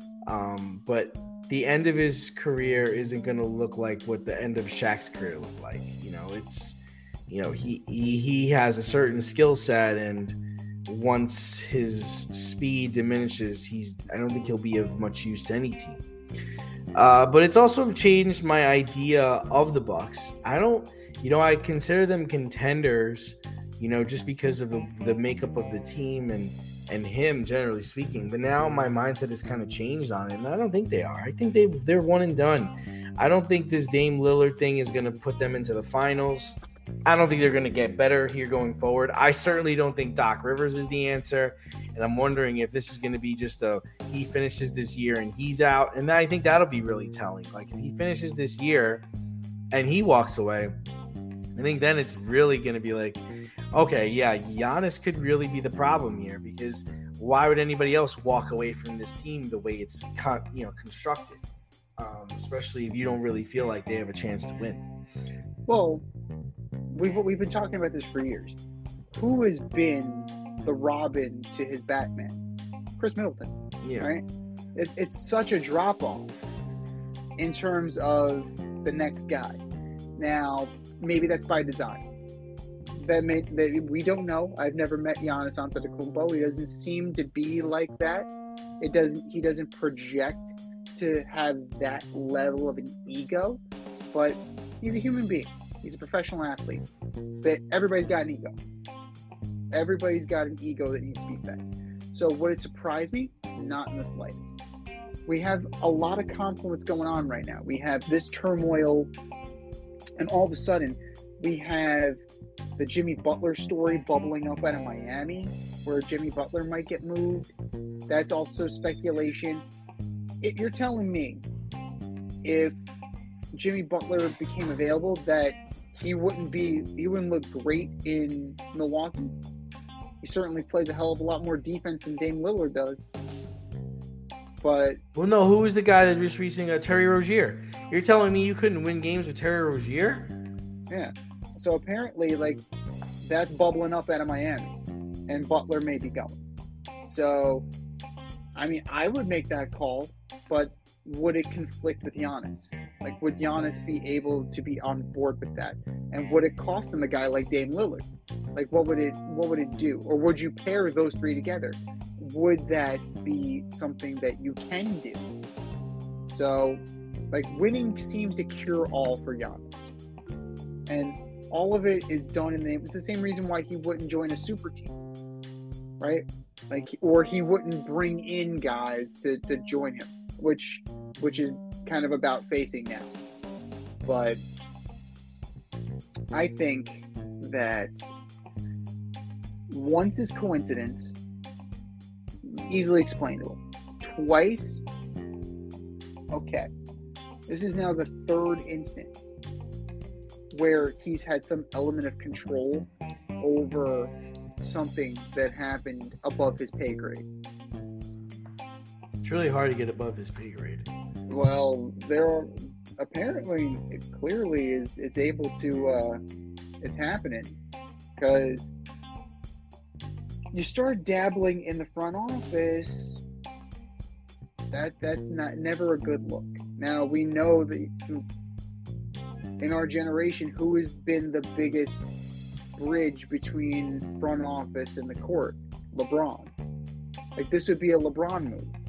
[SPEAKER 2] But the end of his career isn't going to look like what the end of Shaq's career looked like. You know, it's, you know, he has a certain skill set, and once his speed diminishes, I don't think he'll be of much use to any team. But it's also changed my idea of the Bucks. I consider them contenders, you know, just because of the makeup of the team and him, generally speaking. But now my mindset has kind of changed on it, and I don't think they are. I think they're one and done. I don't think this Dame Lillard thing is going to put them into the finals. I don't think they're going to get better here going forward. I certainly don't think Doc Rivers is the answer, and I'm wondering if this is going to be just he finishes this year and he's out, and I think that'll be really telling. Like, if he finishes this year and he walks away, I think then it's really going to be like, okay, yeah, Giannis could really be the problem here, because why would anybody else walk away from this team the way it's constructed, especially if you don't really feel like they have a chance to win?
[SPEAKER 3] Well, we've been talking about this for years. Who has been the Robin to his Batman? Chris Middleton,
[SPEAKER 2] yeah.
[SPEAKER 3] Right? It's such a drop-off in terms of the next guy. Now, maybe that's by design. That we don't know. I've never met Giannis Antetokounmpo. He doesn't seem to be like that. He doesn't project to have that level of an ego, but he's a human being. He's a professional athlete. That everybody's got an ego. Everybody's got an ego that needs to be fed. So would it surprise me? Not in the slightest. We have a lot of confluence going on right now. We have this turmoil, and all of a sudden, we have the Jimmy Butler story bubbling up out of Miami, where Jimmy Butler might get moved. That's also speculation. If you're telling me if Jimmy Butler became available that he wouldn't look great in Milwaukee. He certainly plays a hell of a lot more defense than Dame Lillard does. But
[SPEAKER 2] no, who was the guy that was recently Terry Rozier? You're telling me you couldn't win games with Terry Rozier?
[SPEAKER 3] Yeah. So apparently, like, that's bubbling up out of Miami, and Butler may be going. So, I mean, I would make that call, but would it conflict with Giannis? Like, would Giannis be able to be on board with that? And would it cost them a guy like Dame Lillard? Like, what would it do? Or would you pair those three together? Would that be something that you can do? So Like, winning seems to cure all for Giannis. And all of it is done in the name. It's the same reason why he wouldn't join a super team, right? Like, or he wouldn't bring in guys to join him, which is kind of about facing now. But I think that once is coincidence, easily explainable. Twice, okay. This is now the third instance where he's had some element of control over something that happened above his pay grade.
[SPEAKER 2] It's really hard to get above his pay grade.
[SPEAKER 3] Well, there are apparently, it clearly it's able to, it's happening, because you start dabbling in the front office. That's never a good look. Now, we know that in our generation, who has been the biggest bridge between front office and the court? LeBron. Like, this would be a LeBron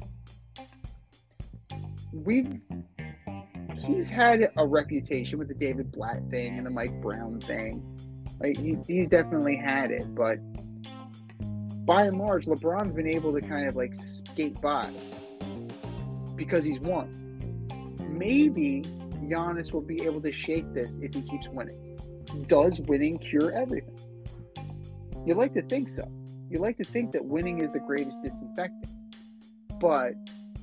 [SPEAKER 3] move. He's had a reputation with the David Blatt thing and the Mike Brown thing. Like, he's definitely had it, but by and large, LeBron's been able to kind of like skate by because he's won. Maybe Giannis will be able to shake this if he keeps winning. Does winning cure everything? You like to think so. You like to think that winning is the greatest disinfectant. But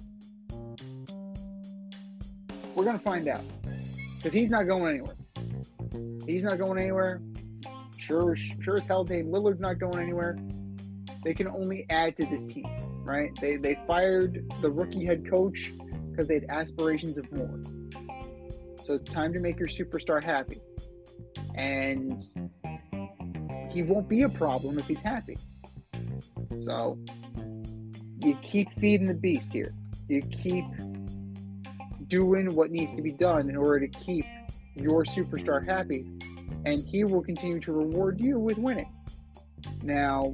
[SPEAKER 3] we're going to find out. Because he's not going anywhere. He's not going anywhere. Sure as hell, Dame Lillard's not going anywhere. They can only add to this team, right? They fired the rookie head coach because they had aspirations of more. So it's time to make your superstar happy. And he won't be a problem if he's happy. So you keep feeding the beast here. You keep doing what needs to be done in order to keep your superstar happy, and he will continue to reward you with winning. Now,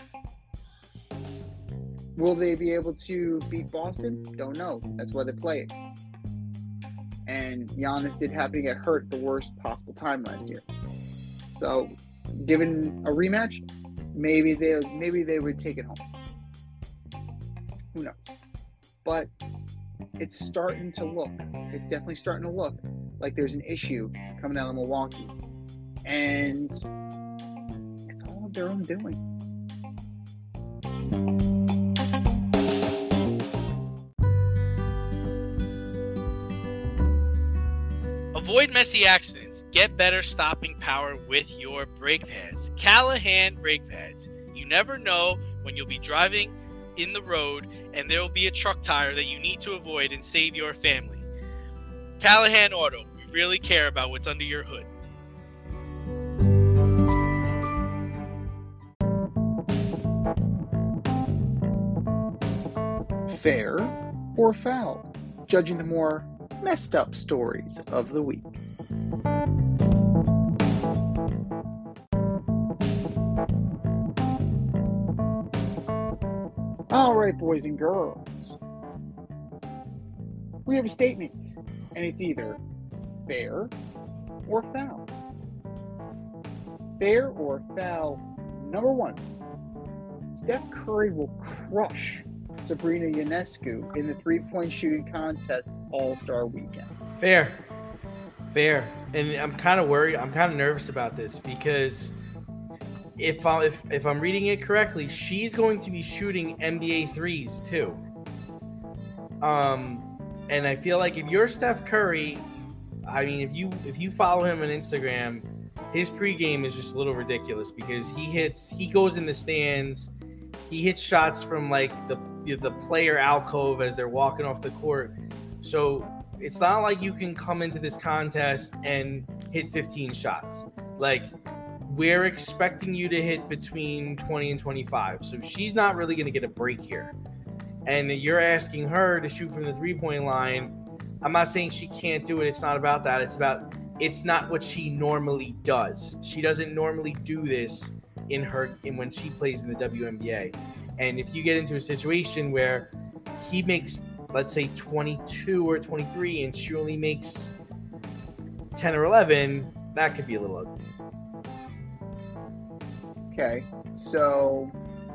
[SPEAKER 3] will they be able to beat Boston? Don't know. That's why they play it. And Giannis did happen to get hurt at the worst possible time last year. So, given a rematch, maybe they would take it home. Who knows? But it's starting to look. It's definitely starting to look like there's an issue coming out of Milwaukee. And it's all of their own doing.
[SPEAKER 4] Avoid messy accidents. Get better stopping power with your brake pads. Callahan brake pads. You never know when you'll be driving in the road and there will be a truck tire that you need to avoid and save your family. Callahan Auto. We really care about what's under your hood.
[SPEAKER 3] Fair or foul? Judging the more messed up stories of the week. All right, boys and girls. We have a statement, and it's either fair or foul. Fair or foul, number one. Steph Curry will crush Sabrina Ionescu in the three-point shooting contest All-Star Weekend.
[SPEAKER 2] Fair. And I'm kind of worried. I'm kind of nervous about this because if I'm reading it correctly, she's going to be shooting NBA threes too. And I feel like if you're Steph Curry, I mean, if you follow him on Instagram, his pregame is just a little ridiculous because he goes in the stands, he hits shots from like the player alcove as they're walking off the court. So it's not like you can come into this contest and hit 15 shots. Like, we're expecting you to hit between 20 and 25. So she's not really going to get a break here. And you're asking her to shoot from the three-point line. I'm not saying she can't do it. It's not about that. It's not what she normally does. She doesn't normally do this when she plays in the WNBA. And if you get into a situation where he makes let's say 22 or 23 and she only makes 10 or 11, that could be a little ugly.
[SPEAKER 3] Okay, so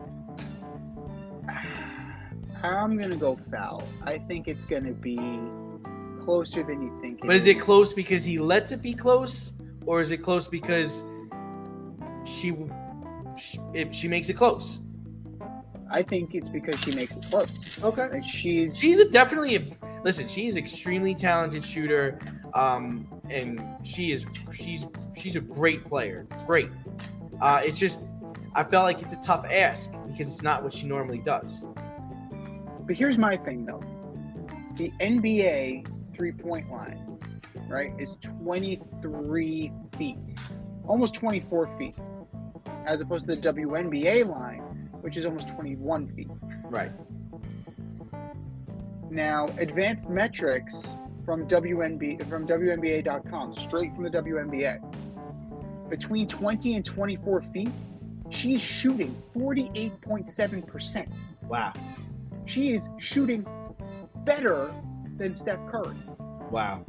[SPEAKER 3] I'm going to go foul. I think it's going to be closer than you think.
[SPEAKER 2] But is it close because he lets it be close, or is it close because she makes it close?
[SPEAKER 3] I think it's because she makes it close.
[SPEAKER 2] Okay.
[SPEAKER 3] Like she's
[SPEAKER 2] listen, she's extremely talented shooter, and she's a great player. Great. It's just I felt like it's a tough ask because it's not what she normally does.
[SPEAKER 3] But here's my thing though. The NBA 3-point line, right, is 23 feet. Almost 24 feet. As opposed to the WNBA line, which is almost 21 feet.
[SPEAKER 2] Right.
[SPEAKER 3] Now, advanced metrics from WNBA.com, straight from the WNBA. Between 20 and 24 feet, she's shooting 48.7%.
[SPEAKER 2] Wow.
[SPEAKER 3] She is shooting better than Steph Curry.
[SPEAKER 2] Wow.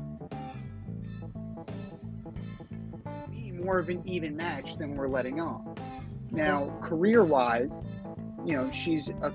[SPEAKER 3] More of an even match than we're letting on. Now, career-wise, she's a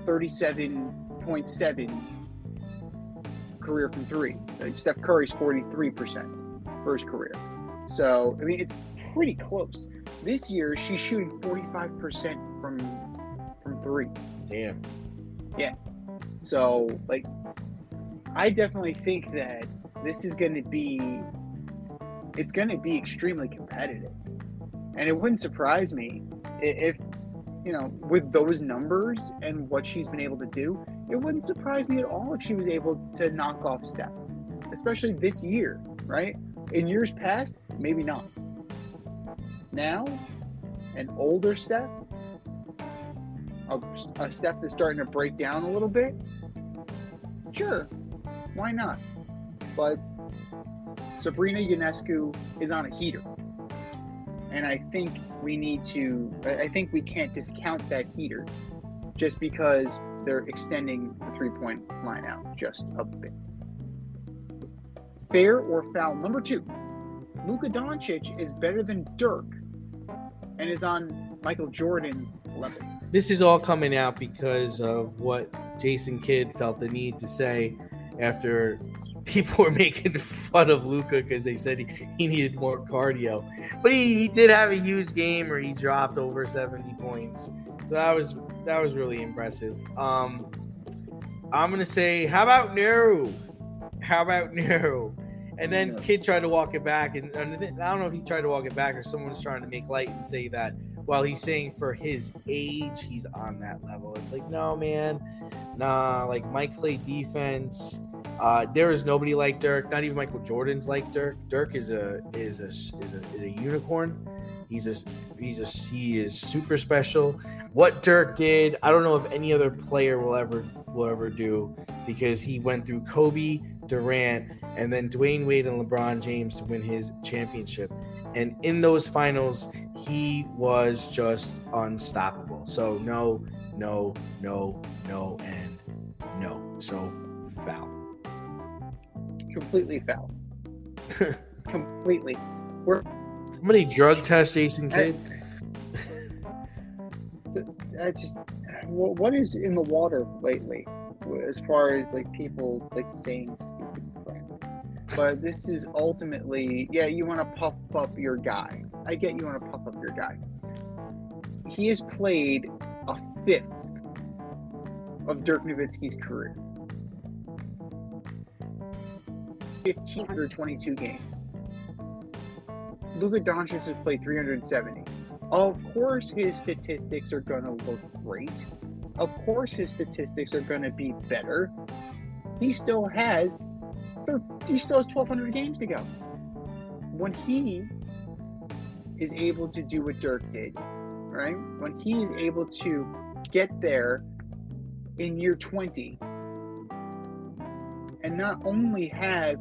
[SPEAKER 3] 37.7 career from three. Like Steph Curry's 43% for his career. So, I mean, it's pretty close. This year, she's shooting 45% from three.
[SPEAKER 2] Damn.
[SPEAKER 3] Yeah. So, like, I definitely think that this is going to be extremely competitive. And it wouldn't surprise me if, with those numbers and what she's been able to do, it wouldn't surprise me at all if she was able to knock off Steph, especially this year, right? In years past, maybe not. Now, an older Steph, a Steph that's starting to break down a little bit, sure, why not? But Sabrina Ionescu is on a heater. And I think we can't discount that heater just because they're extending the 3-point line out just a bit. Fair or foul? Number 2, Luka Doncic is better than Dirk and is on Michael Jordan's level.
[SPEAKER 2] This is all coming out because of what Jason Kidd felt the need to say after people were making fun of Luka because they said he needed more cardio. But he did have a huge game where he dropped over 70 points. So that was really impressive. I'm going to say, how about no? And then Kidd tried to walk it back. And I don't know if he tried to walk it back or someone was trying to make light and say that while he's saying for his age, he's on that level. It's like, no, man. Nah, like Mike played defense. There is nobody like Dirk. Not even Michael Jordan's like Dirk. Dirk is a unicorn. He is super special. What Dirk did, I don't know if any other player will ever do, because he went through Kobe, Durant, and then Dwayne Wade and LeBron James to win his championship. And in those finals, he was just unstoppable. So no, and no. So foul.
[SPEAKER 3] Completely foul. Completely.
[SPEAKER 2] Somebody drug test Jason Kidd.
[SPEAKER 3] What is in the water lately as far as like people like saying stupid crap? But this is ultimately, you want to puff up your guy. I get you want to puff up your guy. He has played a fifth of Dirk Nowitzki's career. 1,522 games. Luka Doncic has played 370. Of course his statistics are going to look great. Of course his statistics are going to be better. He still has 1,200 games to go. When he is able to do what Dirk did, right? When he is able to get there in year 20 and not only have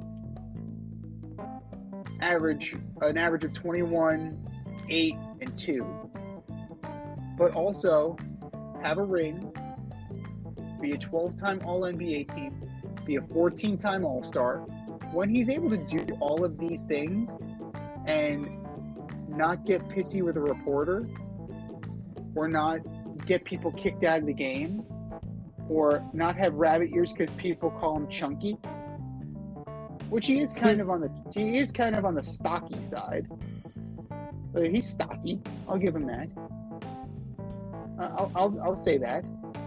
[SPEAKER 3] an average of 21, 8, and 2, but also have a ring, be a 12-time All-NBA team, be a 14-time All-Star, when he's able to do all of these things and not get pissy with a reporter, or not get people kicked out of the game, or not have rabbit ears because people call him chunky, which he is kind of on the stocky side. But he's stocky. I'll give him that. I'll say that.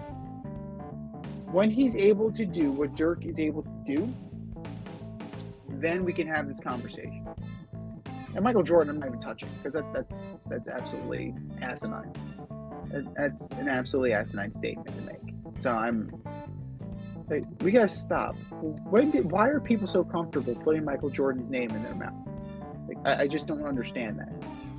[SPEAKER 3] When he's able to do what Dirk is able to do, then we can have this conversation. And Michael Jordan, I'm not even touching, because that's absolutely asinine. That's an absolutely asinine statement to make. So we gotta stop. Why are people so comfortable putting Michael Jordan's name in their mouth? I just don't understand that.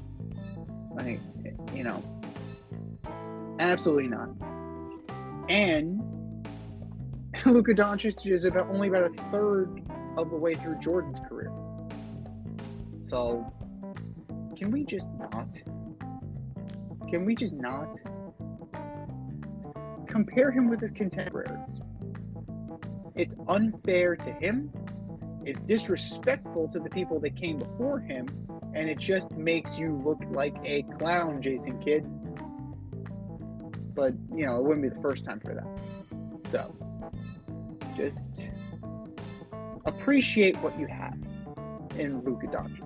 [SPEAKER 3] Absolutely not. And Luka Doncic is only about a third of the way through Jordan's career. So, can we just not compare him with his contemporaries? It's unfair to him. It's disrespectful to the people that came before him, and it just makes you look like a clown, Jason Kidd. But, it wouldn't be the first time for that. So, just appreciate what you have in Luka Doncic.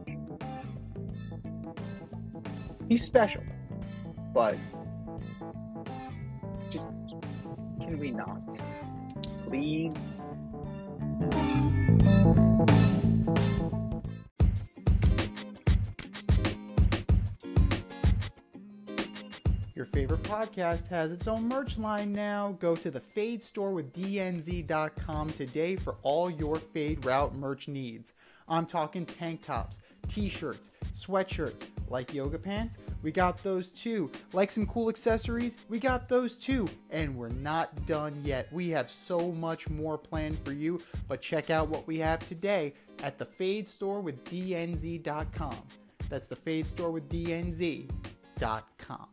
[SPEAKER 3] He's special, but just, can we not? Please?
[SPEAKER 1] Your favorite podcast has its own merch line now. Go to the Fade store with DNZ.com today for all your Fade Route merch needs. I'm talking tank tops, t-shirts, sweatshirts, like yoga pants, we got those too. Like some cool accessories, we got those too. And we're not done yet. We have so much more planned for you, but check out what we have today at the Fade store with DNZ.com. That's the Fade store with DNZ.com.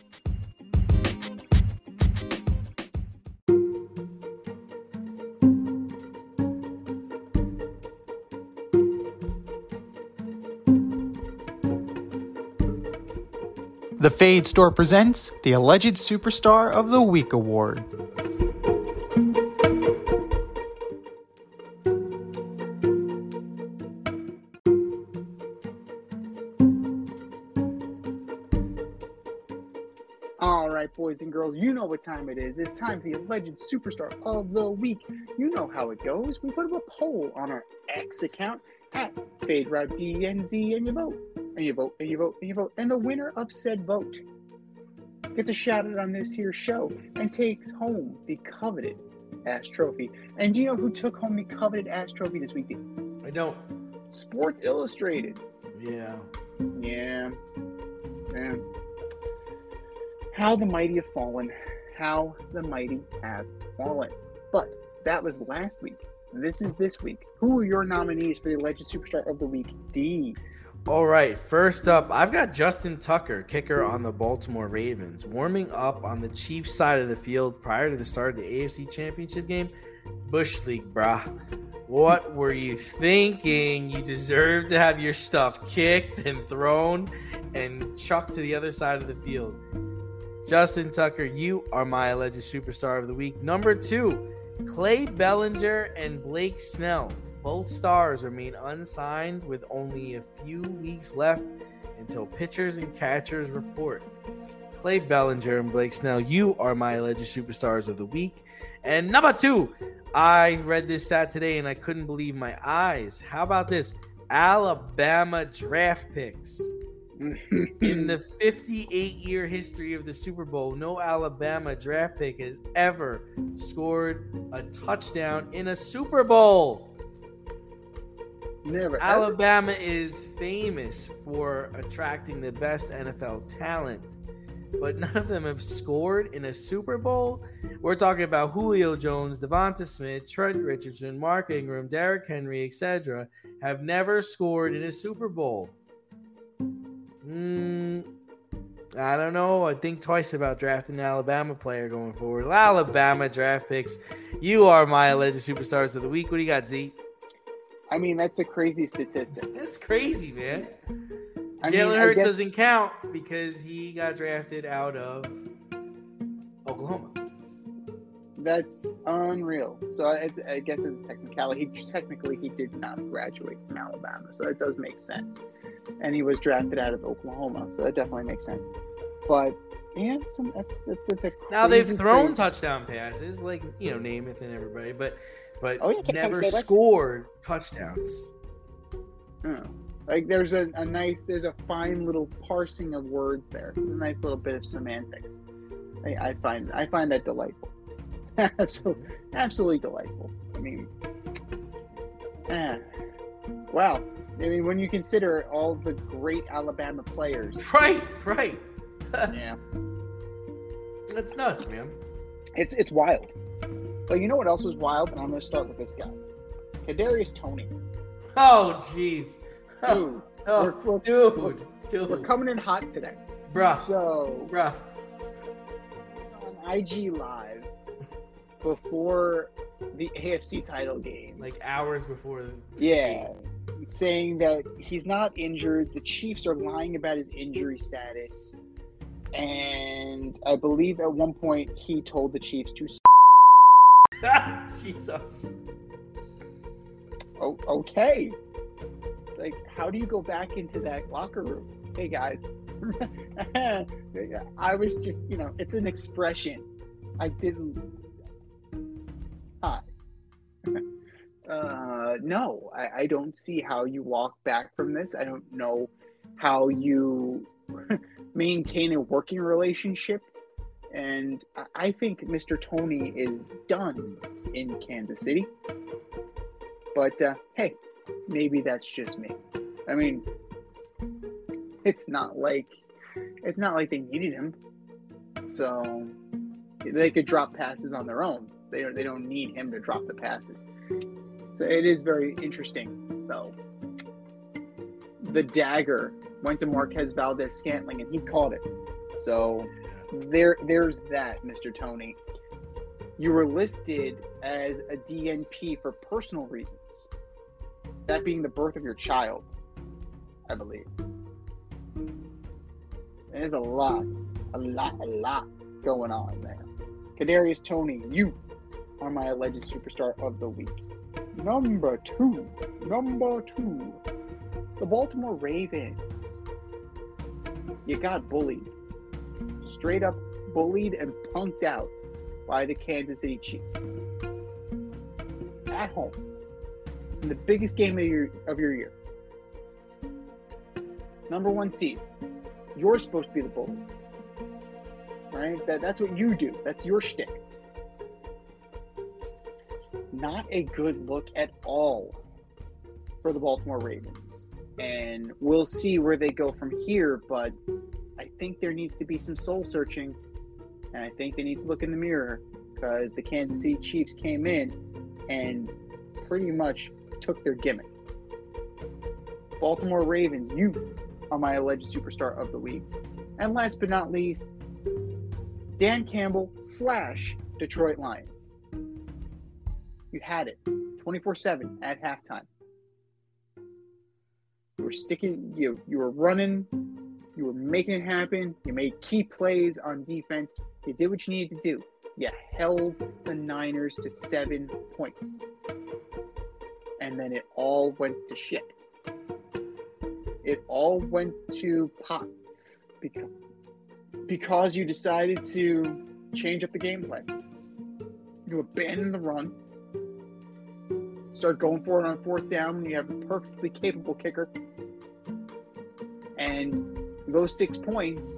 [SPEAKER 1] The Fade Store presents the Alleged Superstar of the Week Award.
[SPEAKER 3] All right, boys and girls, you know what time it is. It's time for the Alleged Superstar of the Week. You know how it goes. We put up a poll on our X account at FadeRouteDNZ, and you vote. And you vote, and you vote, and you vote. And the winner of said vote gets a shout out on this here show and takes home the coveted Ass Trophy. And do you know who took home the coveted Ass Trophy this week?
[SPEAKER 2] I don't.
[SPEAKER 3] Sports Illustrated.
[SPEAKER 2] Yeah.
[SPEAKER 3] How the mighty have fallen. How the mighty have fallen. But that was last week. This is this week. Who are your nominees for the Alleged Superstar of the Week, D?
[SPEAKER 2] All right, first up, I've got Justin Tucker, kicker on the Baltimore Ravens, warming up on the Chiefs side of the field prior to the start of the AFC Championship game. Bush League, brah. What were you thinking? You deserve to have your stuff kicked and thrown and chucked to the other side of the field. Justin Tucker, you are my Alleged Superstar of the Week. Number 2, Clay Bellinger and Blake Snell. Both stars remain unsigned with only a few weeks left until pitchers and catchers report. Clay Bellinger and Blake Snell, you are my Alleged Superstars of the Week. And number 2, I read this stat today and I couldn't believe my eyes. How about this? Alabama draft picks. In the 58-year history of the Super Bowl, no Alabama draft pick has ever scored a touchdown in a Super Bowl.
[SPEAKER 3] Never.
[SPEAKER 2] Alabama is famous for attracting the best NFL talent, but none of them have scored in a Super Bowl. We're talking about Julio Jones, Devonta Smith, Trent Richardson, Mark Ingram, Derrick Henry, etc. have never scored in a Super Bowl. I don't know. I think twice about drafting an Alabama player going forward. Alabama draft picks, You are my alleged superstars of the week. What do you got, Z?
[SPEAKER 3] I mean, that's a crazy statistic.
[SPEAKER 2] That's crazy, man.
[SPEAKER 3] I mean,
[SPEAKER 2] Jalen
[SPEAKER 3] I
[SPEAKER 2] Hurts
[SPEAKER 3] guess-
[SPEAKER 2] doesn't count because he got drafted out of Oklahoma.
[SPEAKER 3] That's unreal. So I guess it's a technicality. Technically, he did not graduate from Alabama, so that does make sense. And he was drafted out of Oklahoma, so that definitely makes sense. But yeah, that's a
[SPEAKER 2] Now they've
[SPEAKER 3] crazy
[SPEAKER 2] thrown
[SPEAKER 3] thing.
[SPEAKER 2] touchdown passes, like Namath and everybody, but
[SPEAKER 3] Oh, yeah,
[SPEAKER 2] never
[SPEAKER 3] Kentucky State.
[SPEAKER 2] scored touchdowns.
[SPEAKER 3] Oh. Like there's a fine little parsing of words there. There's a nice little bit of semantics. I find that delightful. Absolutely delightful. I mean, wow. I mean, when you consider all the great Alabama players,
[SPEAKER 2] Right.
[SPEAKER 3] yeah,
[SPEAKER 2] That's nuts, man.
[SPEAKER 3] it's wild. But you know what else was wild? And I'm going to start with this guy, Kadarius Toney.
[SPEAKER 2] Oh, jeez.
[SPEAKER 3] Dude,
[SPEAKER 2] Oh,
[SPEAKER 3] we're
[SPEAKER 2] dude.
[SPEAKER 3] coming in hot today.
[SPEAKER 2] Bruh.
[SPEAKER 3] So
[SPEAKER 2] Bruh.
[SPEAKER 3] on IG Live before the AFC title game.
[SPEAKER 2] Like hours before.
[SPEAKER 3] Yeah, saying that he's not injured. The Chiefs are lying about his injury status. And I believe at one point he told the Chiefs to
[SPEAKER 2] Jesus.
[SPEAKER 3] oh, okay. Like, how do you go back into that locker room? Hey, guys. I was just, it's an expression. I didn't. Hi. No, I don't see how you walk back from this. I don't know how you maintain a working relationship. And I think Mr. Toney is done in Kansas City. But, hey, maybe that's just me. I mean, it's not like they needed him. So they could drop passes on their own. They don't need him to drop the passes. So it is very interesting, though. The dagger went to Marquez Valdez-Scantling, and he caught it. So there's that, Mr. Toney. You were listed as a DNP for personal reasons. That being the birth of your child, I believe. There's a lot going on there. Kadarius Toney, you are my alleged superstar of the week. Number two, the Baltimore Ravens. You got bullied. Straight up bullied and punked out by the Kansas City Chiefs. At home. In the biggest game of your year. Number one seed. You're supposed to be the bully. Right? That's what you do. That's your shtick. Not a good look at all for the Baltimore Ravens. And we'll see where they go from here, but I think there needs to be some soul searching. And I think they need to look in the mirror because the Kansas City Chiefs came in and pretty much took their gimmick. Baltimore Ravens, you are my alleged superstar of the week. And last but not least, Dan Campbell / Detroit Lions. You had it 24/7 at halftime. You were sticking, you were running, you were making it happen. You made key plays on defense. You did what you needed to do. You held the Niners to 7 points. And then it all went to shit. It all went to pot because you decided to change up the game plan. You abandon the run. Start going for it on fourth down when you have a perfectly capable kicker. And those 6 points,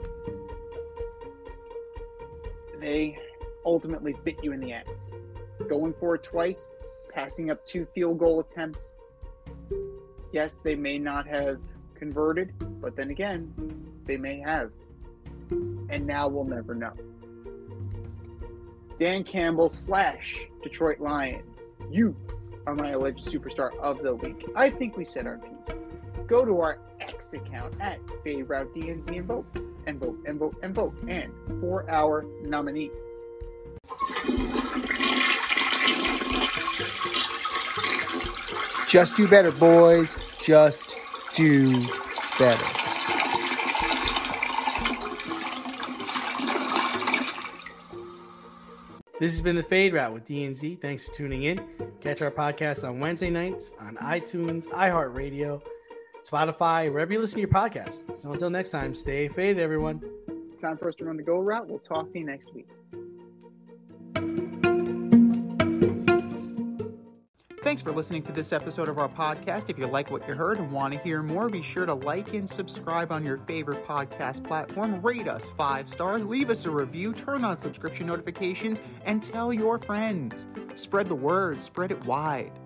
[SPEAKER 3] they ultimately bit you in the ass. Going for it twice, passing up 2 field goal attempts. Yes, they may not have converted, but then again, they may have. And now we'll never know. Dan Campbell / Detroit Lions. You are my alleged superstar of the week. I think we said our piece. Go to our X account at FadeRouteDNZ and vote. And vote, and vote, and vote. And for our nominees.
[SPEAKER 1] Just do better, boys. Just do better.
[SPEAKER 2] This has been The Fade Route with DNZ. Thanks for tuning in. Catch our podcast on Wednesday nights on iTunes, iHeartRadio, Spotify, wherever you listen to your podcasts. So until next time, stay faded, everyone.
[SPEAKER 3] Time for us to run the go route. We'll talk to you next week.
[SPEAKER 1] Thanks for listening to this episode of our podcast. If you like what you heard and want to hear more, be sure to like and subscribe on your favorite podcast platform. Rate us 5 stars, leave us a review, turn on subscription notifications, and tell your friends. Spread the word, spread it wide.